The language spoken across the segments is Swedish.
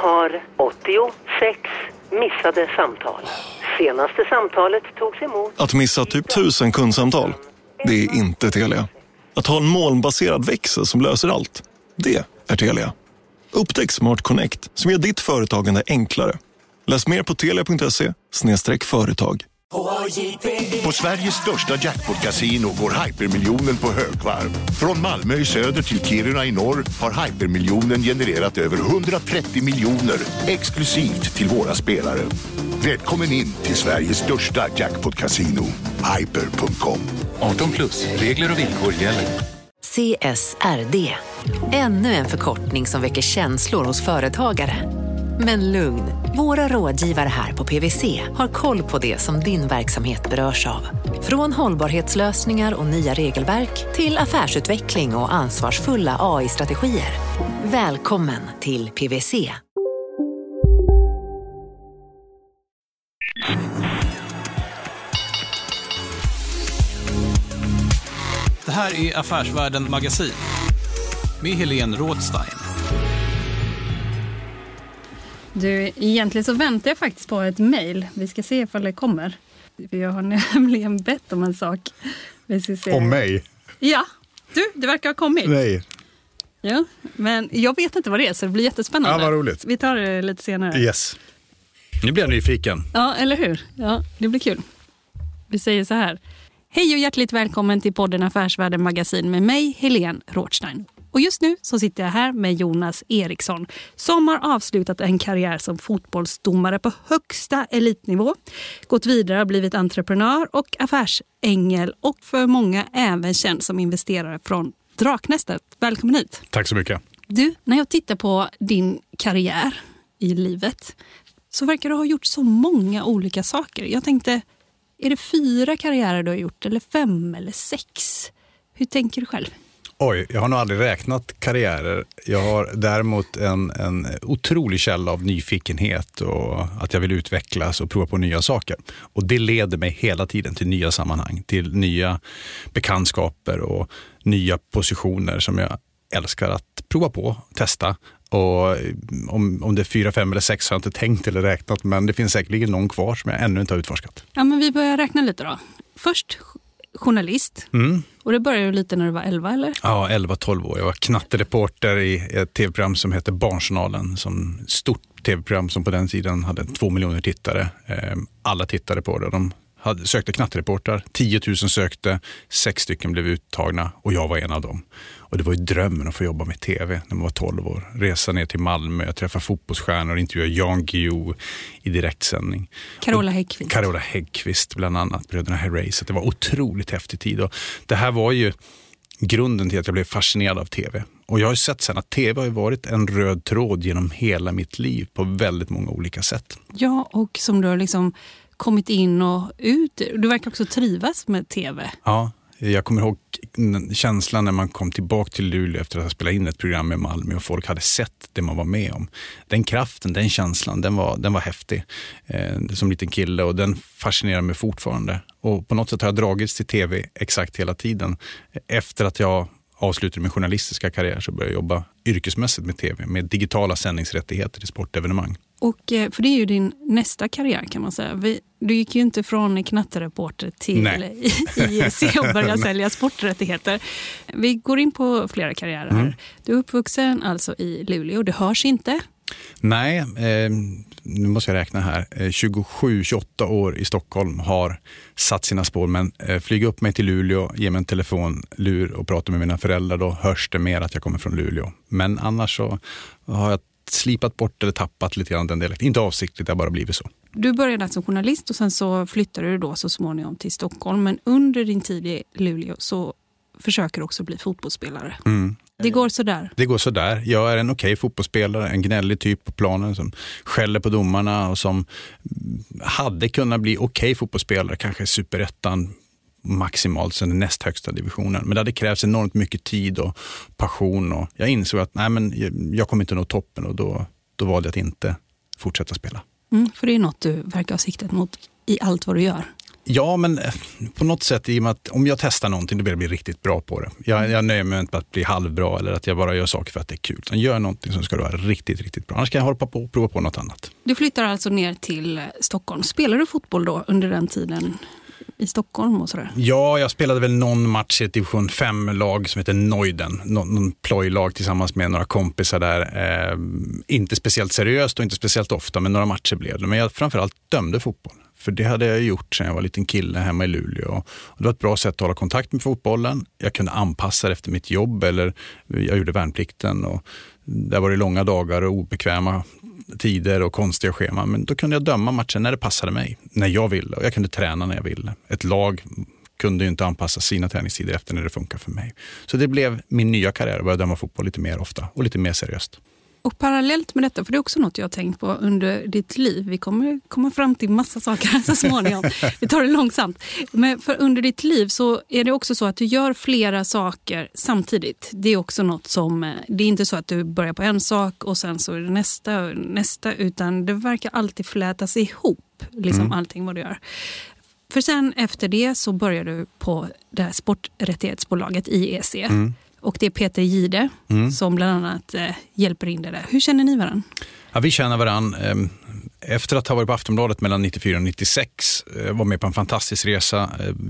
har 86 missade samtal. Senaste samtalet togs emot. Att missa typ 1000 kundsamtal, det är inte Telia. Att ha en molnbaserad växel som löser allt, det är Telia. Upptäck Smart Connect som gör ditt företagande enklare. Läs mer på telia.se/företag. På Sveriges största jackpot-casino går hypermiljonen på högvarv. Från Malmö i söder till Kiruna i norr har hypermiljonen genererat över 130 miljoner exklusivt till våra spelare. Välkommen in till Sveriges största jackpot-casino, hyper.com. 18+, regler och villkor gäller. CSRD, ännu en förkortning som väcker känslor hos företagare. Men lugn, våra rådgivare här på PwC har koll på det som din verksamhet berörs av. Från hållbarhetslösningar och nya regelverk till affärsutveckling och ansvarsfulla AI-strategier. Välkommen till PwC. Det här är Affärsvärlden Magasin med Helene Rådstein. Du, egentligen så väntar jag faktiskt på ett mejl. Vi ska se ifall det kommer. Jag har nämligen bett om en sak. Vi ska se. Om mig? Ja, det verkar ha kommit. Nej. Ja, men jag vet inte vad det är så det blir jättespännande. Ja, vad roligt. Vi tar det lite senare. Yes. Nu blir jag nyfiken. Ja, eller hur? Ja, det blir kul. Vi säger så här. Hej och hjärtligt välkommen till podden Affärsvärlden Magasin med mig, Helene Rådstein. Och just nu så sitter jag här med Jonas Eriksson som har avslutat en karriär som fotbollsdomare på högsta elitnivå. Gått vidare och blivit entreprenör och affärsängel och för många även känd som investerare från Draknästet. Välkommen hit. Tack så mycket. Du, när jag tittar på din karriär i livet så verkar du ha gjort så många olika saker. Jag tänkte, är det 4 karriärer du har gjort eller 5 eller 6? Hur tänker du själv? Oj, jag har nog aldrig räknat karriärer. Jag har däremot en otrolig källa av nyfikenhet och att jag vill utvecklas och prova på nya saker. Och det leder mig hela tiden till nya sammanhang, till nya bekantskaper och nya positioner som jag älskar att prova på, testa. Och om det är 4, 5 eller 6 har jag inte tänkt eller räknat, men det finns säkerligen någon kvar som jag ännu inte har utforskat. Ja, men vi börjar räkna lite då. Först journalist. Och det började ju lite när du var 11, eller? Ja, 11-12 år. Jag var knattereporter i ett tv-program som heter Barnjournalen. Som stort tv-program som på den tiden hade 2 miljoner tittare. Alla tittade på det. De sökte knattereporter. 10 000 sökte, 6 stycken blev uttagna och jag var en av dem. Och det var ju drömmen att få jobba med tv när man var 12 år. Resa ner till Malmö, träffa fotbollsstjärnor, intervjua Jan Guillou i direktsändning. Carola Häggkvist bland annat, bröderna Herrey. Så det var otroligt häftig tid. Och det här var ju grunden till att jag blev fascinerad av tv. Och jag har ju sett sen att tv har varit en röd tråd genom hela mitt liv på väldigt många olika sätt. Ja, och som du har liksom kommit in och ut. Du verkar också trivas med tv. Ja, jag kommer ihåg känslan när man kom tillbaka till Luleå efter att ha spelat in ett program med Malmö och folk hade sett det man var med om. Den kraften, den känslan, den var häftig som liten kille och den fascinerar mig fortfarande. Och på något sätt har jag dragits till tv exakt hela tiden. Efter att jag avslutade min journalistiska karriär så började jag jobba yrkesmässigt med tv, med digitala sändningsrättigheter i sportevenemang. Och för det är ju din nästa karriär kan man säga. Du gick ju inte från knattereporter till IEC och började sälja sporträttigheter. Vi går in på flera karriärer här. Du är uppvuxen alltså i Luleå, det hörs inte? Nej, nu måste jag räkna här. 27-28 år i Stockholm har satt sina spår, men flyga upp mig till Luleå, ge mig en telefonlur och prata med mina föräldrar, då hörs det mer att jag kommer från Luleå. Men annars så har jag slipat bort eller tappat lite grann den delen. Inte avsiktligt, det har bara blivit så. Du började som journalist och sen så flyttade du då så småningom till Stockholm. Men under din tid i Luleå så försöker du också bli fotbollsspelare. Det går sådär. Det går sådär. Jag är en okej fotbollsspelare, en gnällig typ på planen som skäller på domarna och som hade kunnat bli okej fotbollsspelare, kanske superettan maximalt sen den näst högsta divisionen. Men det hade krävts enormt mycket tid och passion och jag insåg att jag kommer inte nå toppen och då valde jag att inte fortsätta spela. För det är något du verkar ha siktat mot i allt vad du gör. Ja, men på något sätt i och med att om jag testar någonting då vill jag bli riktigt bra på det. Jag nöjer mig inte med att bli halvbra eller att jag bara gör saker för att det är kul. Utan gör någonting som ska vara riktigt, riktigt bra. Annars kan jag hålla på och prova på något annat. Du flyttar alltså ner till Stockholm. Spelar du fotboll då under den tiden i Stockholm och sådär? Ja, jag spelade väl någon match i ett division 5-lag som heter Neuden. Någon plojlag tillsammans med några kompisar där. Inte speciellt seriöst och inte speciellt ofta, men några matcher blev det. Men jag framförallt dömde fotboll. För det hade jag gjort sedan jag var en liten kille hemma i Luleå. Och det var ett bra sätt att hålla kontakt med fotbollen. Jag kunde anpassa det efter mitt jobb eller jag gjorde värnplikten. Och där var det långa dagar och obekväma tider och konstiga scheman. Men då kunde jag döma matchen när det passade mig. När jag ville. Och jag kunde träna när jag ville. Ett lag kunde ju inte anpassa sina träningstider efter när det funkar för mig. Så det blev min nya karriär att börja döma fotboll lite mer ofta och lite mer seriöst. Och parallellt med detta, för det är också något jag har tänkt på under ditt liv. Vi kommer komma fram till massa saker här så småningom. Vi tar det långsamt. Men för under ditt liv så är det också så att du gör flera saker samtidigt. Det är också något som, det är inte så att du börjar på en sak och sen så är det nästa, utan det verkar alltid flätas ihop, liksom allting vad du gör. För sen efter det så börjar du på det här sporträttighetsbolaget IEC. Och det är Peter Gide som bland annat hjälper in det där. Hur känner ni varandra? Ja, vi känner varandra. Efter att ha varit på Aftonbladet mellan 94 och 96 var med på en fantastisk resa.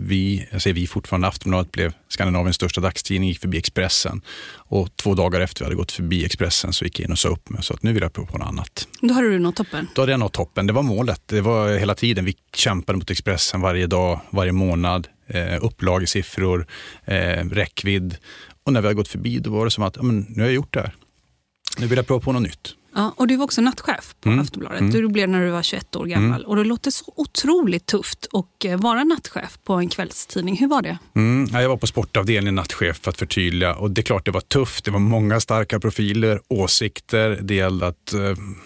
Vi fortfarande Aftonbladet blev Skandinaviens största dagstidning, gick förbi Expressen. Och 2 dagar efter vi hade gått förbi Expressen så gick jag in och sa upp mig. Så att nu vill jag prova på något annat. Då hade du nått toppen? Då hade jag nått toppen. Det var målet. Det var hela tiden. Vi kämpade mot Expressen varje dag, varje månad. Upplagesiffror, räckvidd. Och när vi har gått förbi då var det som att nu har jag gjort det här. Nu vill jag prova på något nytt. Ja, och du var också nattchef på Aftonbladet. Du blev när du var 21 år gammal. Och det låter så otroligt tufft att vara nattchef på en kvällstidning. Hur var det? Ja, jag var på sportavdelningen nattchef för att förtydliga. Och det är klart det var tufft. Det var många starka profiler, åsikter. Det gällde att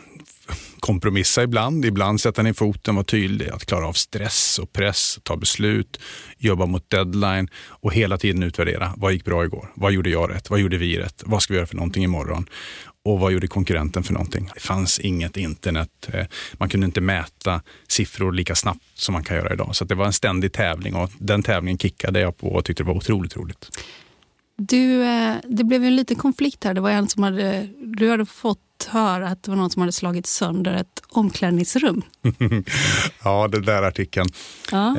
kompromissa ibland sätta ner foten, vara tydlig, att klara av stress och press, ta beslut, jobba mot deadline och hela tiden utvärdera. Vad gick bra igår? Vad gjorde jag rätt? Vad gjorde vi rätt? Vad ska vi göra för någonting imorgon? Och vad gjorde konkurrenten för någonting? Det fanns inget internet. Man kunde inte mäta siffror lika snabbt som man kan göra idag. Så det var en ständig tävling och den tävlingen kickade jag på och tyckte det var otroligt roligt. Det blev ju en liten konflikt här. Det var en som du hade fått höra att det var någon som hade slagit sönder ett omklädningsrum. Ja, den där artikeln. Ja.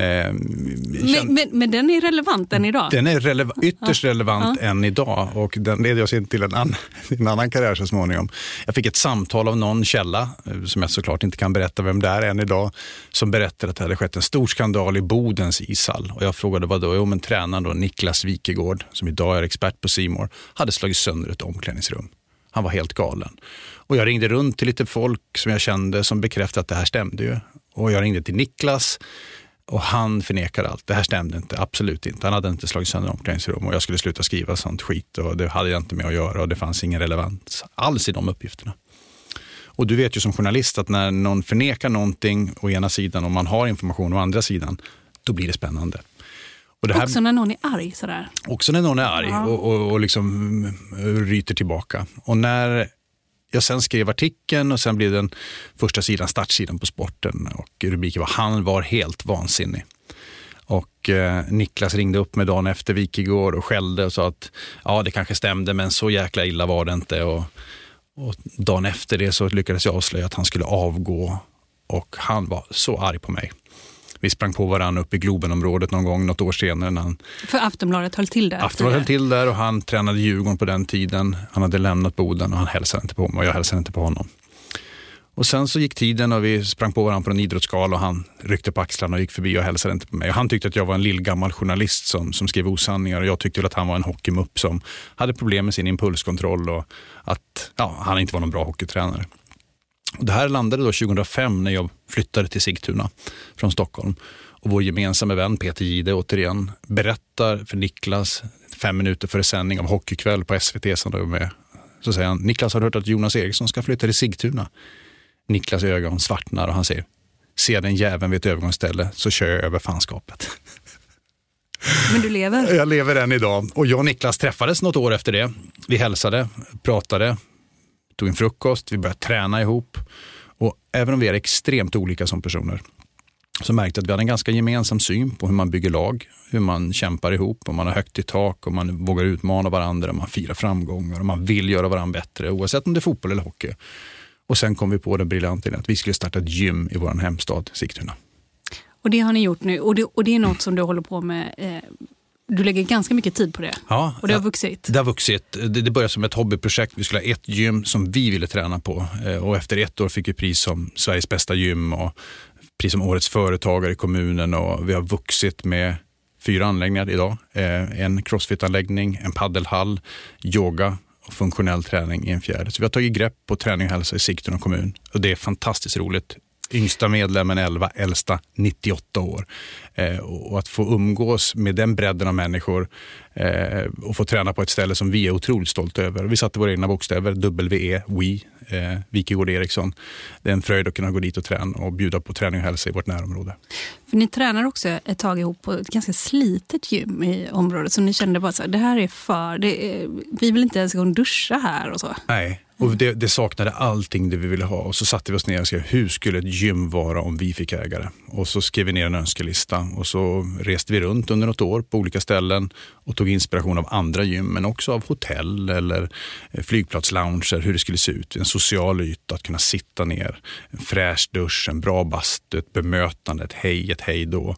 Men den är relevant än idag? Den är ytterst relevant än idag och den leder oss in till en annan karriär så småningom. Jag fick ett samtal av någon källa som jag såklart inte kan berätta vem det är än idag som berättade att det hade skett en stor skandal i Bodens ishall. Och jag frågade vad då? Jo, men tränaren då, Niklas Wikegård, som idag är expert på C More, hade slagit sönder ett omklädningsrum. Han var helt galen. Och jag ringde runt till lite folk som jag kände som bekräftade att det här stämde ju. Och jag ringde till Niklas och han förnekade allt. Det här stämde inte, absolut inte. Han hade inte slagit sönder omklädningsrum och jag skulle sluta skriva sånt skit och det hade jag inte med att göra och det fanns ingen relevans alls i de uppgifterna. Och du vet ju som journalist att när någon förnekar någonting å ena sidan och man har information å andra sidan, då blir det spännande. Och det här, också när någon är arg sådär. Också när någon är arg och liksom ryter tillbaka. Och när jag sen skrev artikeln och sen blev den första sidan, startsidan på Sporten och rubriken var "Han var helt vansinnig". Och Niklas ringde upp med dagen efter Wikegård och skällde och sa att ja, det kanske stämde men så jäkla illa var det inte. Och dagen efter det så lyckades jag avslöja att han skulle avgå och han var så arg på mig. Vi sprang på varandra upp i Globenområdet någon gång, något år senare. För Aftonbladet höll till där? Aftonbladet höll till där och han tränade Djurgården på den tiden. Han hade lämnat Boden och han hälsade inte på mig och jag hälsade inte på honom. Och sen så gick tiden och vi sprang på varandra på en idrottsskala och han ryckte på axlarna och gick förbi och hälsade inte på mig. Och han tyckte att jag var en lillgammal journalist som skrev osanningar och jag tyckte att han var en hockeymupp som hade problem med sin impulskontroll och att han inte var någon bra hockeytränare. Och det här landade då 2005 när jag flyttade till Sigtuna från Stockholm. Och vår gemensamma vän Peter Gide återigen berättar för Niklas 5 minuter före sändning av Hockeykväll på SVT som då är med. Så säger han, Niklas har hört att Jonas Eriksson ska flytta till Sigtuna. Niklas ögon svartnar och han säger, ser den jäveln vid ett övergångsställe så kör jag över fanskapet. Men du lever? Jag lever än idag. Och jag och Niklas träffades något år efter det. Vi hälsade, pratade, tog en frukost, vi började träna ihop. Och även om vi är extremt olika som personer så märkte jag att vi hade en ganska gemensam syn på hur man bygger lag, hur man kämpar ihop, om man har högt i tak, om man vågar utmana varandra, om man firar framgångar, om man vill göra varandra bättre, oavsett om det är fotboll eller hockey. Och sen kom vi på den briljanta idén att vi skulle starta ett gym i vår hemstad Sigtuna. Och det har ni gjort nu, och det är något som du håller på med. Du lägger ganska mycket tid på det. Ja, och det har vuxit. Det har vuxit. Det började som ett hobbyprojekt. Vi skulle ha ett gym som vi ville träna på. Och efter 1 år fick vi pris som Sveriges bästa gym och pris som årets företagare i kommunen. Och vi har vuxit med 4 anläggningar idag. En crossfit-anläggning, en paddelhall, yoga och funktionell träning i en 4:e. Så vi har tagit grepp på träning och hälsa i Sigtuna kommun. Och det är fantastiskt roligt. Yngsta medlemmen 11, äldsta 98 år. Och att få umgås med den bredden av människor och få träna på ett ställe som vi är otroligt stolta över. Vi satte våra egna bokstäver, WE, Wikegård Eriksson. Det är en fröjd att kunna gå dit och träna och bjuda på träning och hälsa i vårt närområde. För ni tränar också ett tag ihop på ett ganska slitet gym i området, så ni kände bara så här, det här är vi vill inte ens gå och duscha här och så. Nej. Och det saknade allting det vi ville ha. Och så satte vi oss ner och skrev, hur skulle ett gym vara om vi fick ägare? Och så skrev vi ner en önskelista. Och så reste vi runt under något år på olika ställen och tog inspiration av andra gym, men också av hotell eller flygplatslounger, hur det skulle se ut. En social yta, att kunna sitta ner, en fräsch dusch, en bra bastu, ett bemötande, ett hej då.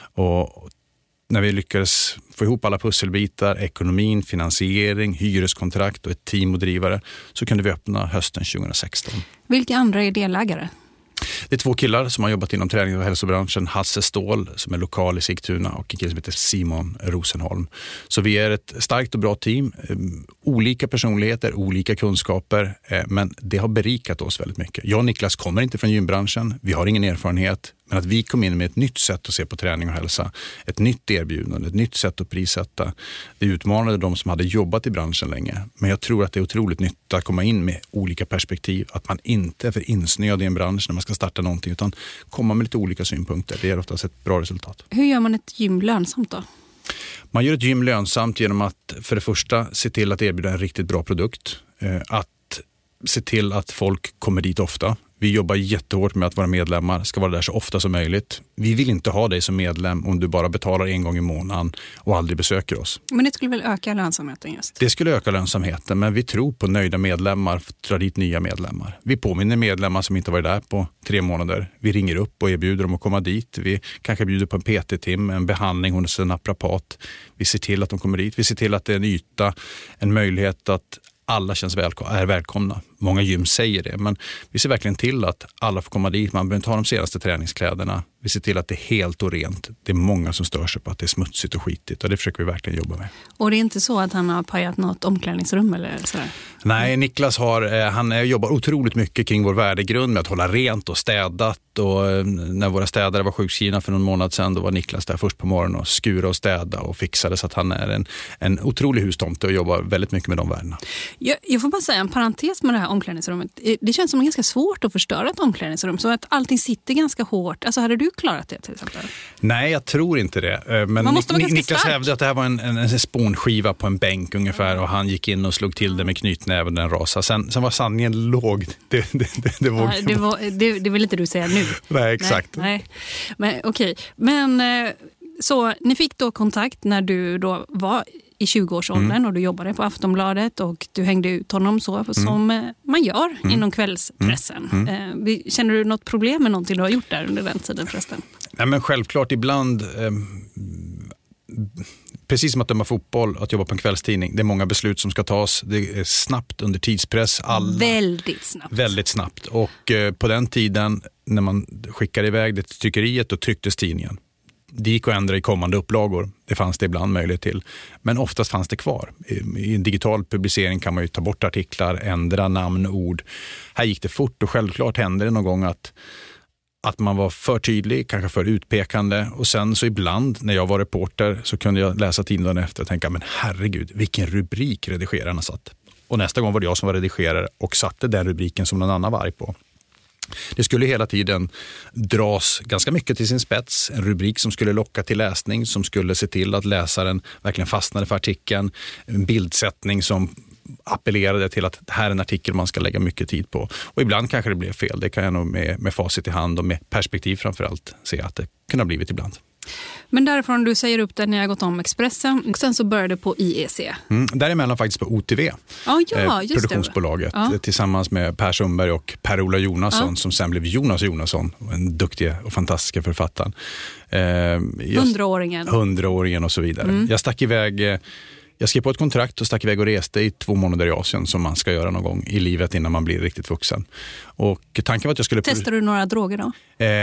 Och när vi lyckades få ihop alla pusselbitar, ekonomin, finansiering, hyreskontrakt och ett team och drivare, så kunde vi öppna hösten 2016. Vilka andra är delägare? Det är 2 killar som har jobbat inom träning- och hälsobranschen. Hasse Ståhl som är lokal i Sigtuna och en kille som heter Simon Rosenholm. Så vi är ett starkt och bra team. Olika personligheter, olika kunskaper, men det har berikat oss väldigt mycket. Jag och Niklas kommer inte från gymbranschen. Vi har ingen erfarenhet. Men att vi kom in med ett nytt sätt att se på träning och hälsa, ett nytt erbjudande, ett nytt sätt att prissätta. Det utmanade de som hade jobbat i branschen länge. Men jag tror att det är otroligt nytt att komma in med olika perspektiv. Att man inte är för insnöad i en bransch när man ska starta någonting, utan komma med lite olika synpunkter. Det ger oftast ett bra resultat. Hur gör man ett gym lönsamt då? Man gör ett gym lönsamt genom att för det första se till att erbjuda en riktigt bra produkt. Att se till att folk kommer dit ofta. Vi jobbar jättehårt med att våra medlemmar ska vara där så ofta som möjligt. Vi vill inte ha dig som medlem om du bara betalar 1 gång i månaden och aldrig besöker oss. Men det skulle väl öka lönsamheten just? Det skulle öka lönsamheten, men vi tror på nöjda medlemmar för att dra dit nya medlemmar. Vi påminner medlemmar som inte varit där på 3 månader. Vi ringer upp och erbjuder dem att komma dit. Vi kanske bjuder på en PT-tim, en behandling hos en naprapat. Vi ser till att de kommer dit. Vi ser till att det är en yta, en möjlighet att alla känns är välkomna. Många gym säger det, men vi ser verkligen till att alla får komma dit. Man behöver inte ha de senaste träningskläderna. Vi ser till att det är helt och rent. Det är många som stör sig på att det är smutsigt och skitigt, och det försöker vi verkligen jobba med. Och det är inte så att han har pajat något omklädningsrum eller sådär? Nej, Niklas han jobbar otroligt mycket kring vår värdegrund med att hålla rent och städat. Och när våra städare var sjukskrivna för någon månad sedan, då var Niklas där först på morgonen och skura och städa och fixade, så att han är en otrolig hustomte och jobbar väldigt mycket med de värdena. Jag får bara säga en parentes med det här omklädningsrummet. Det känns som ganska svårt att förstöra ett omklädningsrum, så att allting sitter ganska hårt. Alltså, hade du klarat det till exempel? Nej, jag tror inte det. Men Niklas hävdade att det här var en spånskiva på en bänk ungefär, och han gick in och slog till det med knytnäven, den rasa. Sen var sanningen låg. Det vill inte du säga nu. Nej, exakt. Nej. Men okej. Men så ni fick då kontakt när du då var i 20-årsåldern och du jobbade på Aftonbladet och du hängde ut honom så som man gör inom kvällspressen. Känner du något problem med någonting du har gjort där under den tiden förresten? Nej, men självklart ibland, precis som att döma fotboll, att jobba på en kvällstidning, det är många beslut som ska tas, det är snabbt under tidspress. Väldigt snabbt. Och på den tiden när man skickade iväg det till tryckeriet och trycktes tidningen. Det gick att ändra i kommande upplagor. Det fanns det ibland möjlighet till. Men oftast fanns det kvar. I en digital publicering kan man ju ta bort artiklar, ändra namn, ord. Här gick det fort, och självklart hände det någon gång att man var för tydlig, kanske för utpekande. Och sen så ibland när jag var reporter så kunde jag läsa tidningen efter och tänka, men herregud, vilken rubrik redigerarna satt. Och nästa gång var det jag som var redigerare och satte den rubriken som någon annan var arg på. Det skulle hela tiden dras ganska mycket till sin spets. En rubrik som skulle locka till läsning, som skulle se till att läsaren verkligen fastnade för artikeln. En bildsättning som appellerade till att det här är en artikel man ska lägga mycket tid på. Och ibland kanske det blev fel. Det kan jag nog med facit i hand och med perspektiv framförallt se att det kunde ha blivit ibland. Men därifrån du säger upp det när jag gått om Expressen och sen så började på IEC. Däremellan faktiskt på OTV, just produktionsbolaget, tillsammans med Per Sundberg och Per-Ola Jonasson som sen blev Jonas Jonasson, en duktig och fantastiska författaren. 100-åringen och så vidare. Jag stack iväg. Jag skrev på ett kontrakt och stack iväg och reste i 2 månader i Asien som man ska göra någon gång i livet innan man blir riktigt vuxen. Och tanken var att jag skulle... Testade du några droger då?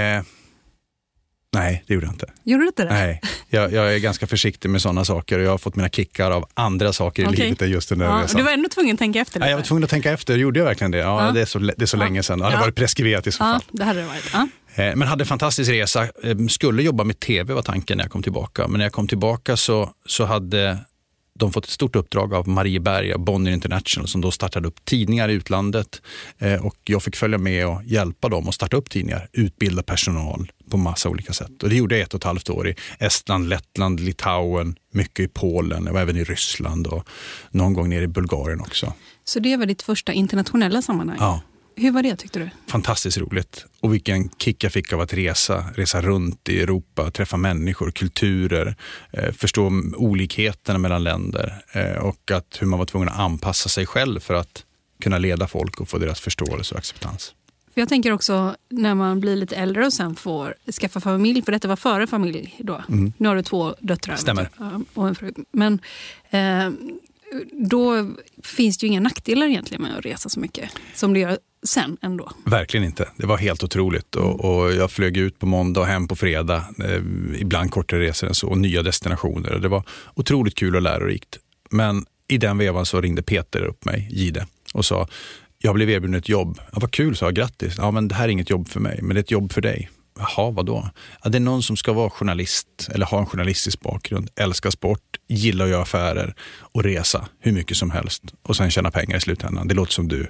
Nej, det gjorde jag inte. Gjorde du inte det? Nej, jag är ganska försiktig med sådana saker och jag har fått mina kickar av andra saker i livet än just den där resan. Du var ändå tvungen att tänka efter lite. Nej, jag var tvungen att tänka efter. Gjorde jag verkligen det? Ja, det är så länge sedan. Det varit preskriberat i så fall. Det hade det varit. Men hade en fantastisk resa. Skulle jobba med tv var tanken när jag kom tillbaka. Men när jag kom tillbaka så hade de fått ett stort uppdrag av Marieberg och Bonnier International som då startade upp tidningar i utlandet. Och jag fick följa med och hjälpa dem att starta upp tidningar, utbilda personal på massa olika sätt. Och det gjorde jag 1,5 år i Estland, Lettland, Litauen, mycket i Polen, jag var även i Ryssland och någon gång ner i Bulgarien också. Så det var ditt första internationella sammanhang? Ja. Hur var det tyckte du? Fantastiskt roligt. Och vilken kick jag fick av att resa runt i Europa, träffa människor, kulturer, förstå olikheterna mellan länder och att hur man var tvungen att anpassa sig själv för att kunna leda folk och få deras förståelse och acceptans. För jag tänker också när man blir lite äldre och sen får skaffa familj, för detta var före familj då. Nu har du 2 döttrar. Stämmer. Och en fru. Men då finns det ju inga nackdelar egentligen med att resa så mycket som det gör sen ändå. Verkligen inte. Det var helt otroligt och jag flög ut på måndag och hem på fredag, ibland kortare resor än så och nya destinationer. Det var otroligt kul och lärorikt. Men i den vevan så ringde Peter upp mig, Gide, och sa jag blev erbjuden ett jobb. Ja, vad kul, sa jag, grattis. Ja, men det här är inget jobb för mig, men det är ett jobb för dig. Jaha, vadå? Ja, det är någon som ska vara journalist eller ha en journalistisk bakgrund, älskar sport, gillar att göra affärer och resa hur mycket som helst och sen tjäna pengar i slutändan. Det låter som du.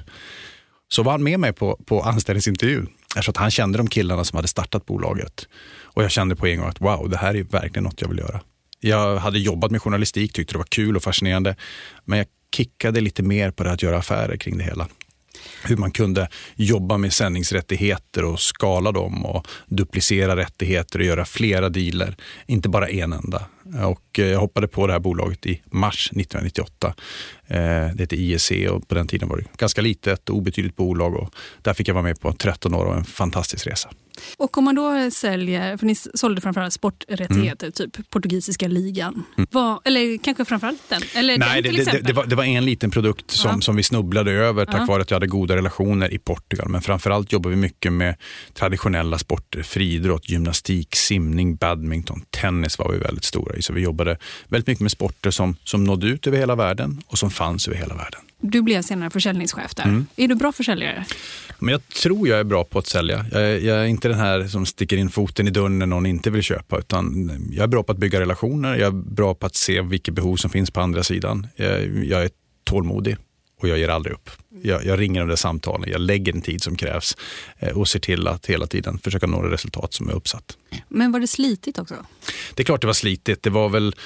Så var han med mig på anställningsintervju. Eftersom att han kände de killarna som hade startat bolaget. Och jag kände på en gång att wow, det här är verkligen något jag vill göra. Jag hade jobbat med journalistik, tyckte det var kul och fascinerande. Men jag kickade lite mer på det att göra affärer kring det hela. Hur man kunde jobba med sändningsrättigheter och skala dem och duplicera rättigheter och göra flera dealer, inte bara en enda. Och jag hoppade på det här bolaget i mars 1998. Det heter IEC och på den tiden var det ganska litet och obetydligt bolag och där fick jag vara med på 13 år och en fantastisk resa. Och om man då säljer, för ni sålde framförallt sporträttigheter, typ portugisiska ligan. Eller kanske framförallt den? Eller nej, det var en liten produkt som vi snubblade över tack vare att jag hade goda relationer i Portugal. Men framförallt jobbar vi mycket med traditionella sporter, friidrott, gymnastik, simning, badminton, tennis var vi väldigt stora i. Så vi jobbade väldigt mycket med sporter som nådde ut över hela världen och som fanns över hela världen. Du blev senare försäljningschef där. Är du bra försäljare? Men jag tror jag är bra på att sälja. Jag är inte den här som sticker in foten i dörren när någon inte vill köpa, utan jag är bra på att bygga relationer. Jag är bra på att se vilka behov som finns på andra sidan. Jag är tålmodig och jag ger aldrig upp. Jag ringer de där samtalen, jag lägger den tid som krävs och ser till att hela tiden försöka nå det resultat som är uppsatt. Men var det slitigt också? Det är klart det var slitigt. Det var väl...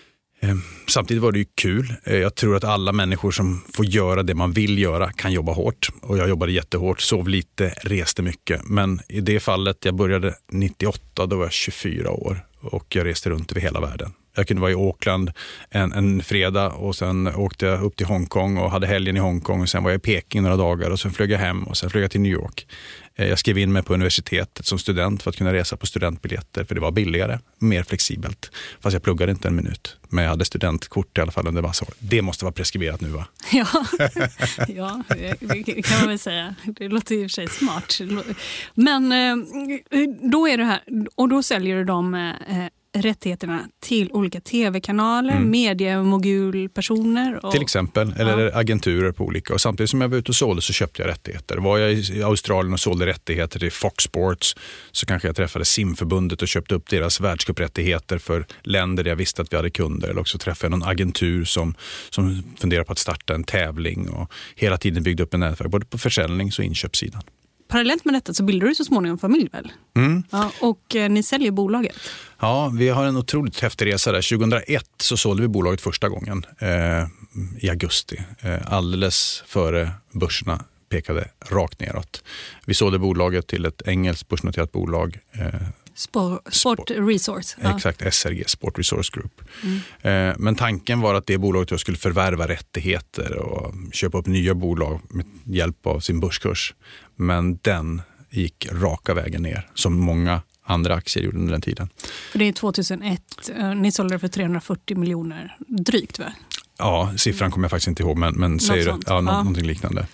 Samtidigt var det ju kul. Jag tror att alla människor som får göra det man vill göra kan jobba hårt. Och jag jobbade jättehårt, sov lite, reste mycket. Men i det fallet, jag började 98, då var jag 24 år. Och jag reste runt över hela världen. Jag kunde vara i Auckland en fredag och sen åkte jag upp till Hongkong och hade helgen i Hongkong. Och sen var jag i Peking några dagar och sen flög jag hem och sen flög jag till New York. Jag skrev in mig på universitetet som student för att kunna resa på studentbiljetter för det var billigare, mer flexibelt. Fast jag pluggade inte en minut. Men jag hade studentkort i alla fall under massa år. Det måste vara preskriberat nu, va? Ja, det kan man väl säga. Det låter i och för sig smart. Men då är det här, och då säljer du de rättigheterna till olika tv-kanaler, mediemogulpersoner. Till exempel, eller agenturer på olika. Och samtidigt som jag var ute och sålde så köpte jag rättigheter. Var jag i Australien och sålde rättigheter till Fox Sports så kanske jag träffade simförbundet och köpte upp deras världscuprättigheter för länder där jag visste att vi hade kunder. Eller också träffade jag någon agentur som funderar på att starta en tävling och hela tiden byggde upp en nätverk både på försäljnings- och inköpssidan. parallellt med detta så bildar du så småningom familj väl? Ja, och ni säljer bolaget. Ja, vi har en otroligt häftig resa där. 2001 så sålde vi bolaget första gången i augusti. Alldeles före börserna pekade rakt neråt. Vi sålde bolaget till ett engelskt börsnoterat bolag. Sport Resource. Ja. Exakt, SRG, Sport Resource Group. Men tanken var att det bolaget då skulle förvärva rättigheter och köpa upp nya bolag med hjälp av sin börskurs. Men den gick raka vägen ner, som många andra aktier gjorde under den tiden. För det är 2001, ni sålde det för 340 miljoner drygt va? Ja, siffran kommer jag faktiskt inte ihåg, men säger det, ja, någonting liknande.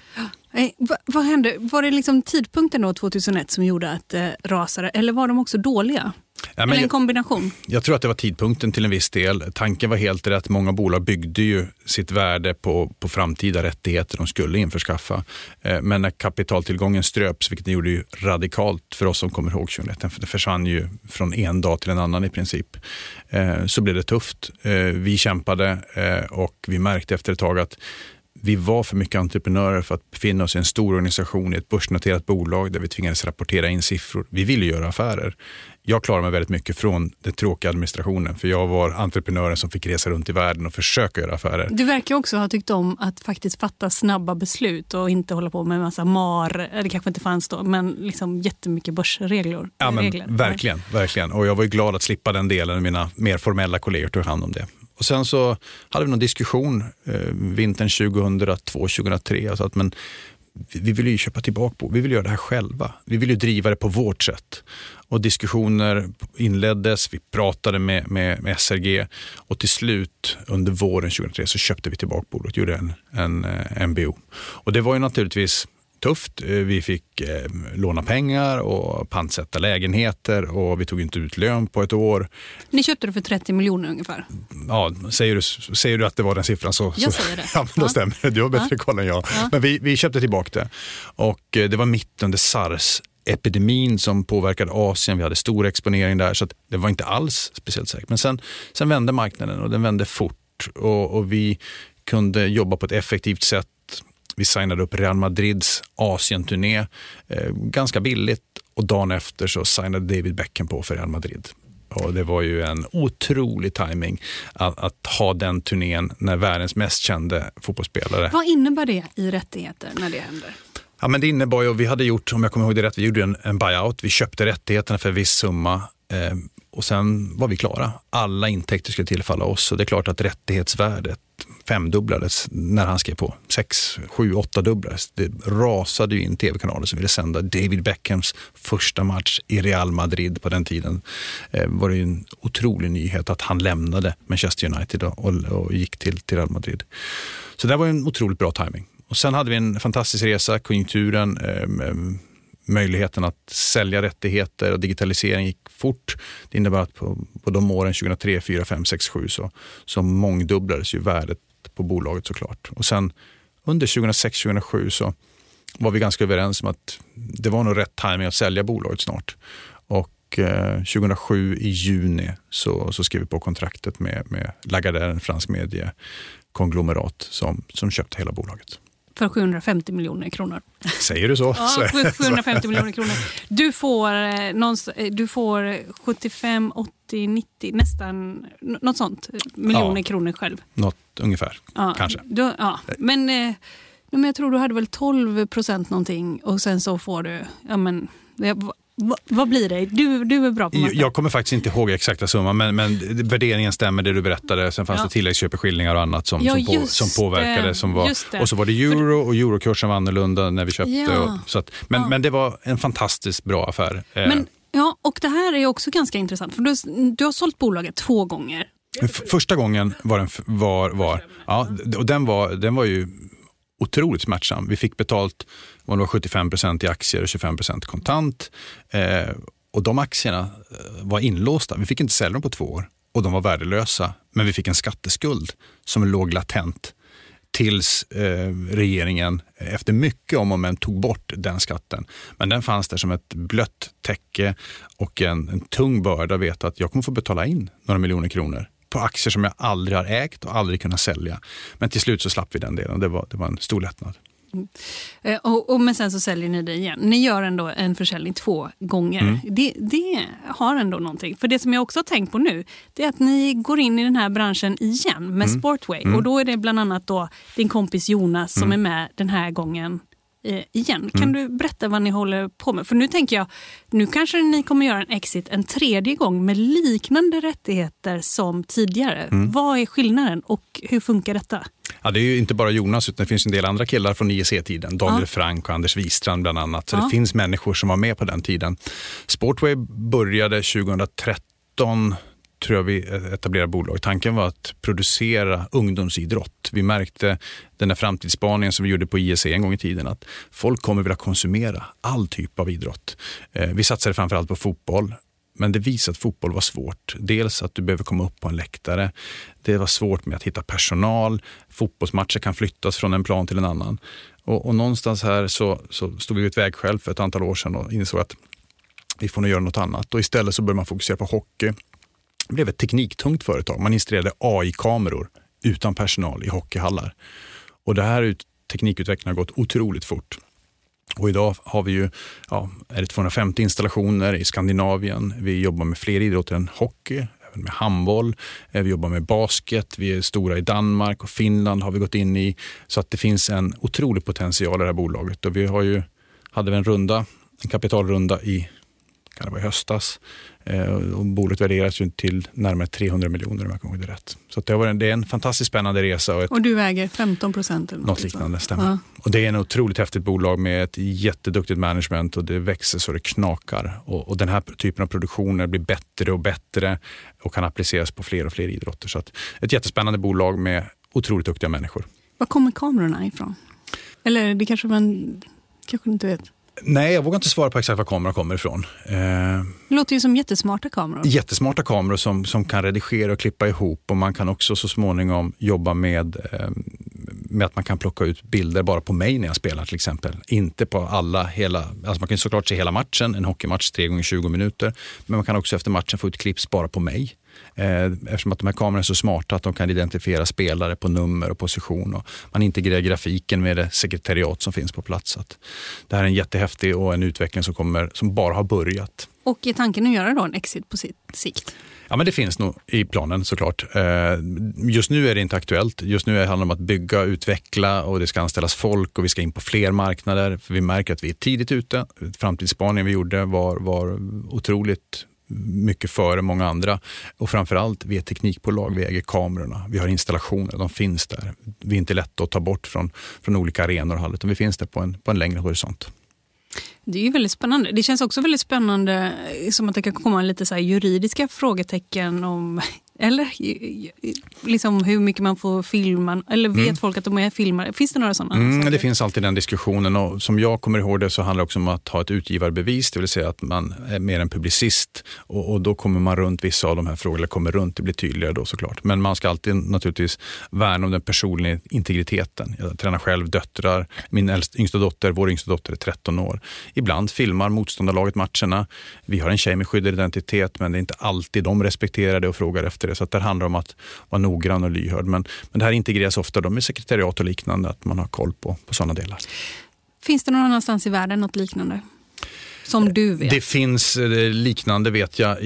Vad hände? Var det liksom tidpunkten då 2001 som gjorde att rasade, eller var de också dåliga? Ja, eller en kombination? Jag tror att det var tidpunkten till en viss del. Tanken var helt rätt. Många bolag byggde ju sitt värde på framtida rättigheter de skulle införskaffa. Men när kapitaltillgången ströps, vilket det gjorde ju radikalt för oss som kommer ihåg 2001, för det försvann ju från en dag till en annan i princip, så blev det tufft. Vi kämpade och vi märkte efter ett tag att vi var för mycket entreprenörer för att befinna oss i en stor organisation, i ett börsnoterat bolag där vi tvingades rapportera in siffror. Vi ville göra affärer. Jag klarade mig väldigt mycket från den tråkiga administrationen, för jag var entreprenören som fick resa runt i världen och försöka göra affärer. Du verkar också ha tyckt om att faktiskt fatta snabba beslut och inte hålla på med en massa det kanske inte fanns då, men liksom jättemycket börsregler. Ja, men verkligen. Och jag var ju glad att slippa den delen. Mina mer formella kollegor tog hand om det. Och sen så hade vi någon diskussion vintern 2002-2003. Alltså att, men vi vill ju köpa tillbaka vi vill göra det här själva. Vi vill ju driva det på vårt sätt. Och diskussioner inleddes, vi pratade med SRG och till slut under våren 2003 så köpte vi tillbaka bolaget, gjorde en MBO. Och det var ju naturligtvis tufft. Vi fick låna pengar och pantsätta lägenheter och vi tog inte ut lön på ett år. Ni köpte det för 30 miljoner ungefär? Ja, säger du att det var den siffran så... Jag säger det. Ja, men då stämmer det. Du har bättre koll än jag. Ja. Men vi köpte tillbaka det. Och det var mitt under SARS-epidemin som påverkade Asien. Vi hade stor exponering där så att det var inte alls speciellt säkert. Men sen vände marknaden och den vände fort och vi kunde jobba på ett effektivt sätt. Vi signade upp Real Madrids Asien-turné ganska billigt och dagen efter så signade David Beckham på för Real Madrid. Och det var ju en otrolig timing att ha den turnén när världens mest kände fotbollsspelare. Vad innebär det i rättigheter när det händer? Ja, men det innebar ju, vi hade gjort, om jag kommer ihåg det rätt, vi gjorde en buyout. Vi köpte rättigheterna för en viss summa och sen var vi klara. Alla intäkter skulle tillfalla oss och det är klart att rättighetsvärdet 5-dubblades när han skrev på. 6, 7, 8-dubblades. Det rasade ju in tv-kanaler som ville sända David Beckhams första match i Real Madrid på den tiden. Var det ju en otrolig nyhet att han lämnade Manchester United och gick till Real Madrid. Så det var en otroligt bra timing. Och sen hade vi en fantastisk resa, konjunkturen, möjligheten att sälja rättigheter och digitalisering gick fort. Det innebär att på de åren 2003, 4, 5, 6, 7 så mångdubblades ju värdet på bolaget såklart. Och sen under 2006-2007 så var vi ganska överens om att det var nog rätt timing att sälja bolaget snart. Och 2007 i juni så skrev vi på kontraktet med Lagardère, en fransk mediekonglomerat som köpte hela bolaget. För 750 miljoner kronor. Säger du så? Ja, 750 miljoner kronor. Du får 75, 80, 90, nästan något sånt miljoner kronor själv. Något ungefär, kanske. Men jag tror du hade väl 12% någonting och sen så får du, vad blir det? Du är bra på matte. Jag kommer faktiskt inte ihåg exakta summan, men värderingen stämmer det du berättade. Sen fanns det tilläggsköpeskillingar och annat som påverkade. Och så var det euro och eurokursen var annorlunda när vi köpte. Ja. Men det var en fantastiskt bra affär. Och det här är också ganska intressant. För du har sålt bolaget 2 gånger. Första gången och den var ju otroligt smärtsam. Vi fick betalt 75% i aktier och 25% kontant. Och de aktierna var inlåsta. Vi fick inte sälja dem på 2 år. Och de var värdelösa. Men vi fick en skatteskuld som låg latent tills regeringen efter mycket om och men tog bort den skatten. Men den fanns där som ett blött täcke och en tung börda att veta att jag kommer få betala in några miljoner kronor på aktier som jag aldrig har ägt och aldrig kunnat sälja. Men till slut så slapp vi den delen. Det var en stor lättnad. Men sen så säljer ni det igen. Ni gör ändå en försäljning 2 gånger. Det har ändå någonting. För det som jag också har tänkt på nu, det är att ni går in i den här branschen igen med Sportway. Och då är det bland annat då din kompis Jonas som är med den här gången igen. Kan du berätta vad ni håller på med? För nu tänker jag, nu kanske ni kommer göra en exit en 3:e gång med liknande rättigheter som tidigare. Vad är skillnaden och hur funkar detta? Ja, det är ju inte bara Jonas utan det finns en del andra killar från IEC-tiden. Daniel Frank och Anders Wistrand bland annat. Så det finns människor som var med på den tiden. Sportway började 2013 tror jag vi etablerade bolag. Tanken var att producera ungdomsidrott. Vi märkte den här framtidsspaningen som vi gjorde på IEC en gång i tiden att folk kommer vilja konsumera all typ av idrott. Vi satsade framförallt på fotboll. Men det visade att fotboll var svårt. Dels att du behöver komma upp på en läktare. Det var svårt med att hitta personal. Fotbollsmatcher kan flyttas från en plan till en annan. Och någonstans här så stod vi vid ett vägskäl för ett antal år sedan och insåg att vi får nog göra något annat. Och istället så började man fokusera på hockey. Det blev ett tekniktungt företag. Man installerade AI-kameror utan personal i hockeyhallar. Och det här teknikutvecklingen har gått otroligt fort. Och idag har vi ju är det 250 installationer i Skandinavien. Vi jobbar med fler idrotter än hockey, även med handboll. Vi jobbar med basket. Vi är stora i Danmark och Finland har vi gått in i. Så att det finns en otrolig potential i det här bolaget. Och vi hade en kapitalrunda kan det vara i höstas. Och bolaget värderas ju till närmare 300 miljoner om jag kommer ihåg det rätt. Så det är en fantastiskt spännande resa. Och du äger 15% eller något liknande, stämmer. Och det är en otroligt häftigt bolag med ett jätteduktigt management och det växer så det knakar. Och den här typen av produktioner blir bättre och bättre och kan appliceras på fler och fler idrotter. Så att ett jättespännande bolag med otroligt duktiga människor. Var kommer kamerorna ifrån? Eller det kanske man kanske inte vet. Nej, jag vågar inte svara på exakt var kameran kommer ifrån. Det låter ju som jättesmarta kameror. Jättesmarta kameror som kan redigera och klippa ihop. Och man kan också så småningom jobba med att man kan plocka ut bilder bara på mig när jag spelar till exempel. Inte på alltså man kan såklart se hela matchen, en hockeymatch 3 gånger 20 minuter. Men man kan också efter matchen få ut klipps bara på mig. Eftersom att de här kamerorna är så smarta att de kan identifiera spelare på nummer och position och man integrerar grafiken med det sekretariat som finns på plats. Att det här är en jättehäftig och en utveckling som bara har börjat. Och är tanken att göra då en exit på sikt? Ja, men det finns nog i planen såklart. Just nu är det inte aktuellt. Just nu handlar det om att bygga, utveckla och det ska anställas folk och vi ska in på fler marknader. För vi märker att vi är tidigt ute. Framtidsspaningen vi gjorde var otroligt mycket före många andra. Och framförallt, vi är teknikbolag, vi äger kamerorna. Vi har installationer, de finns där. Vi är inte lätt att ta bort från olika arenor och hallar, utan vi finns där på en längre horisont. Det är ju väldigt spännande. Det känns också väldigt spännande som att det kan komma lite så här juridiska frågetecken om, eller liksom hur mycket man får filma, eller vet folk att de är filmare? Finns det några sådana? Det finns alltid den diskussionen och som jag kommer ihåg det så handlar det också om att ha ett utgivarbevis, det vill säga att man är mer en publicist och då kommer man runt vissa av de här frågorna, kommer runt, det blir tydligare då såklart. Men man ska alltid naturligtvis värna om den personliga integriteten. Jag tränar själv döttrar, vår yngsta dotter är 13 år. Ibland filmar motståndarlaget matcherna. Vi har en tjej med skyddad identitet men det är inte alltid de respekterar det och frågar efter det. Så att det handlar om att vara noggrann och lyhörd. Men det här integreras ofta med sekretariat och liknande, att man har koll på sådana delar. Finns det någon annanstans i världen något liknande? Som du vet? Det finns liknande vet jag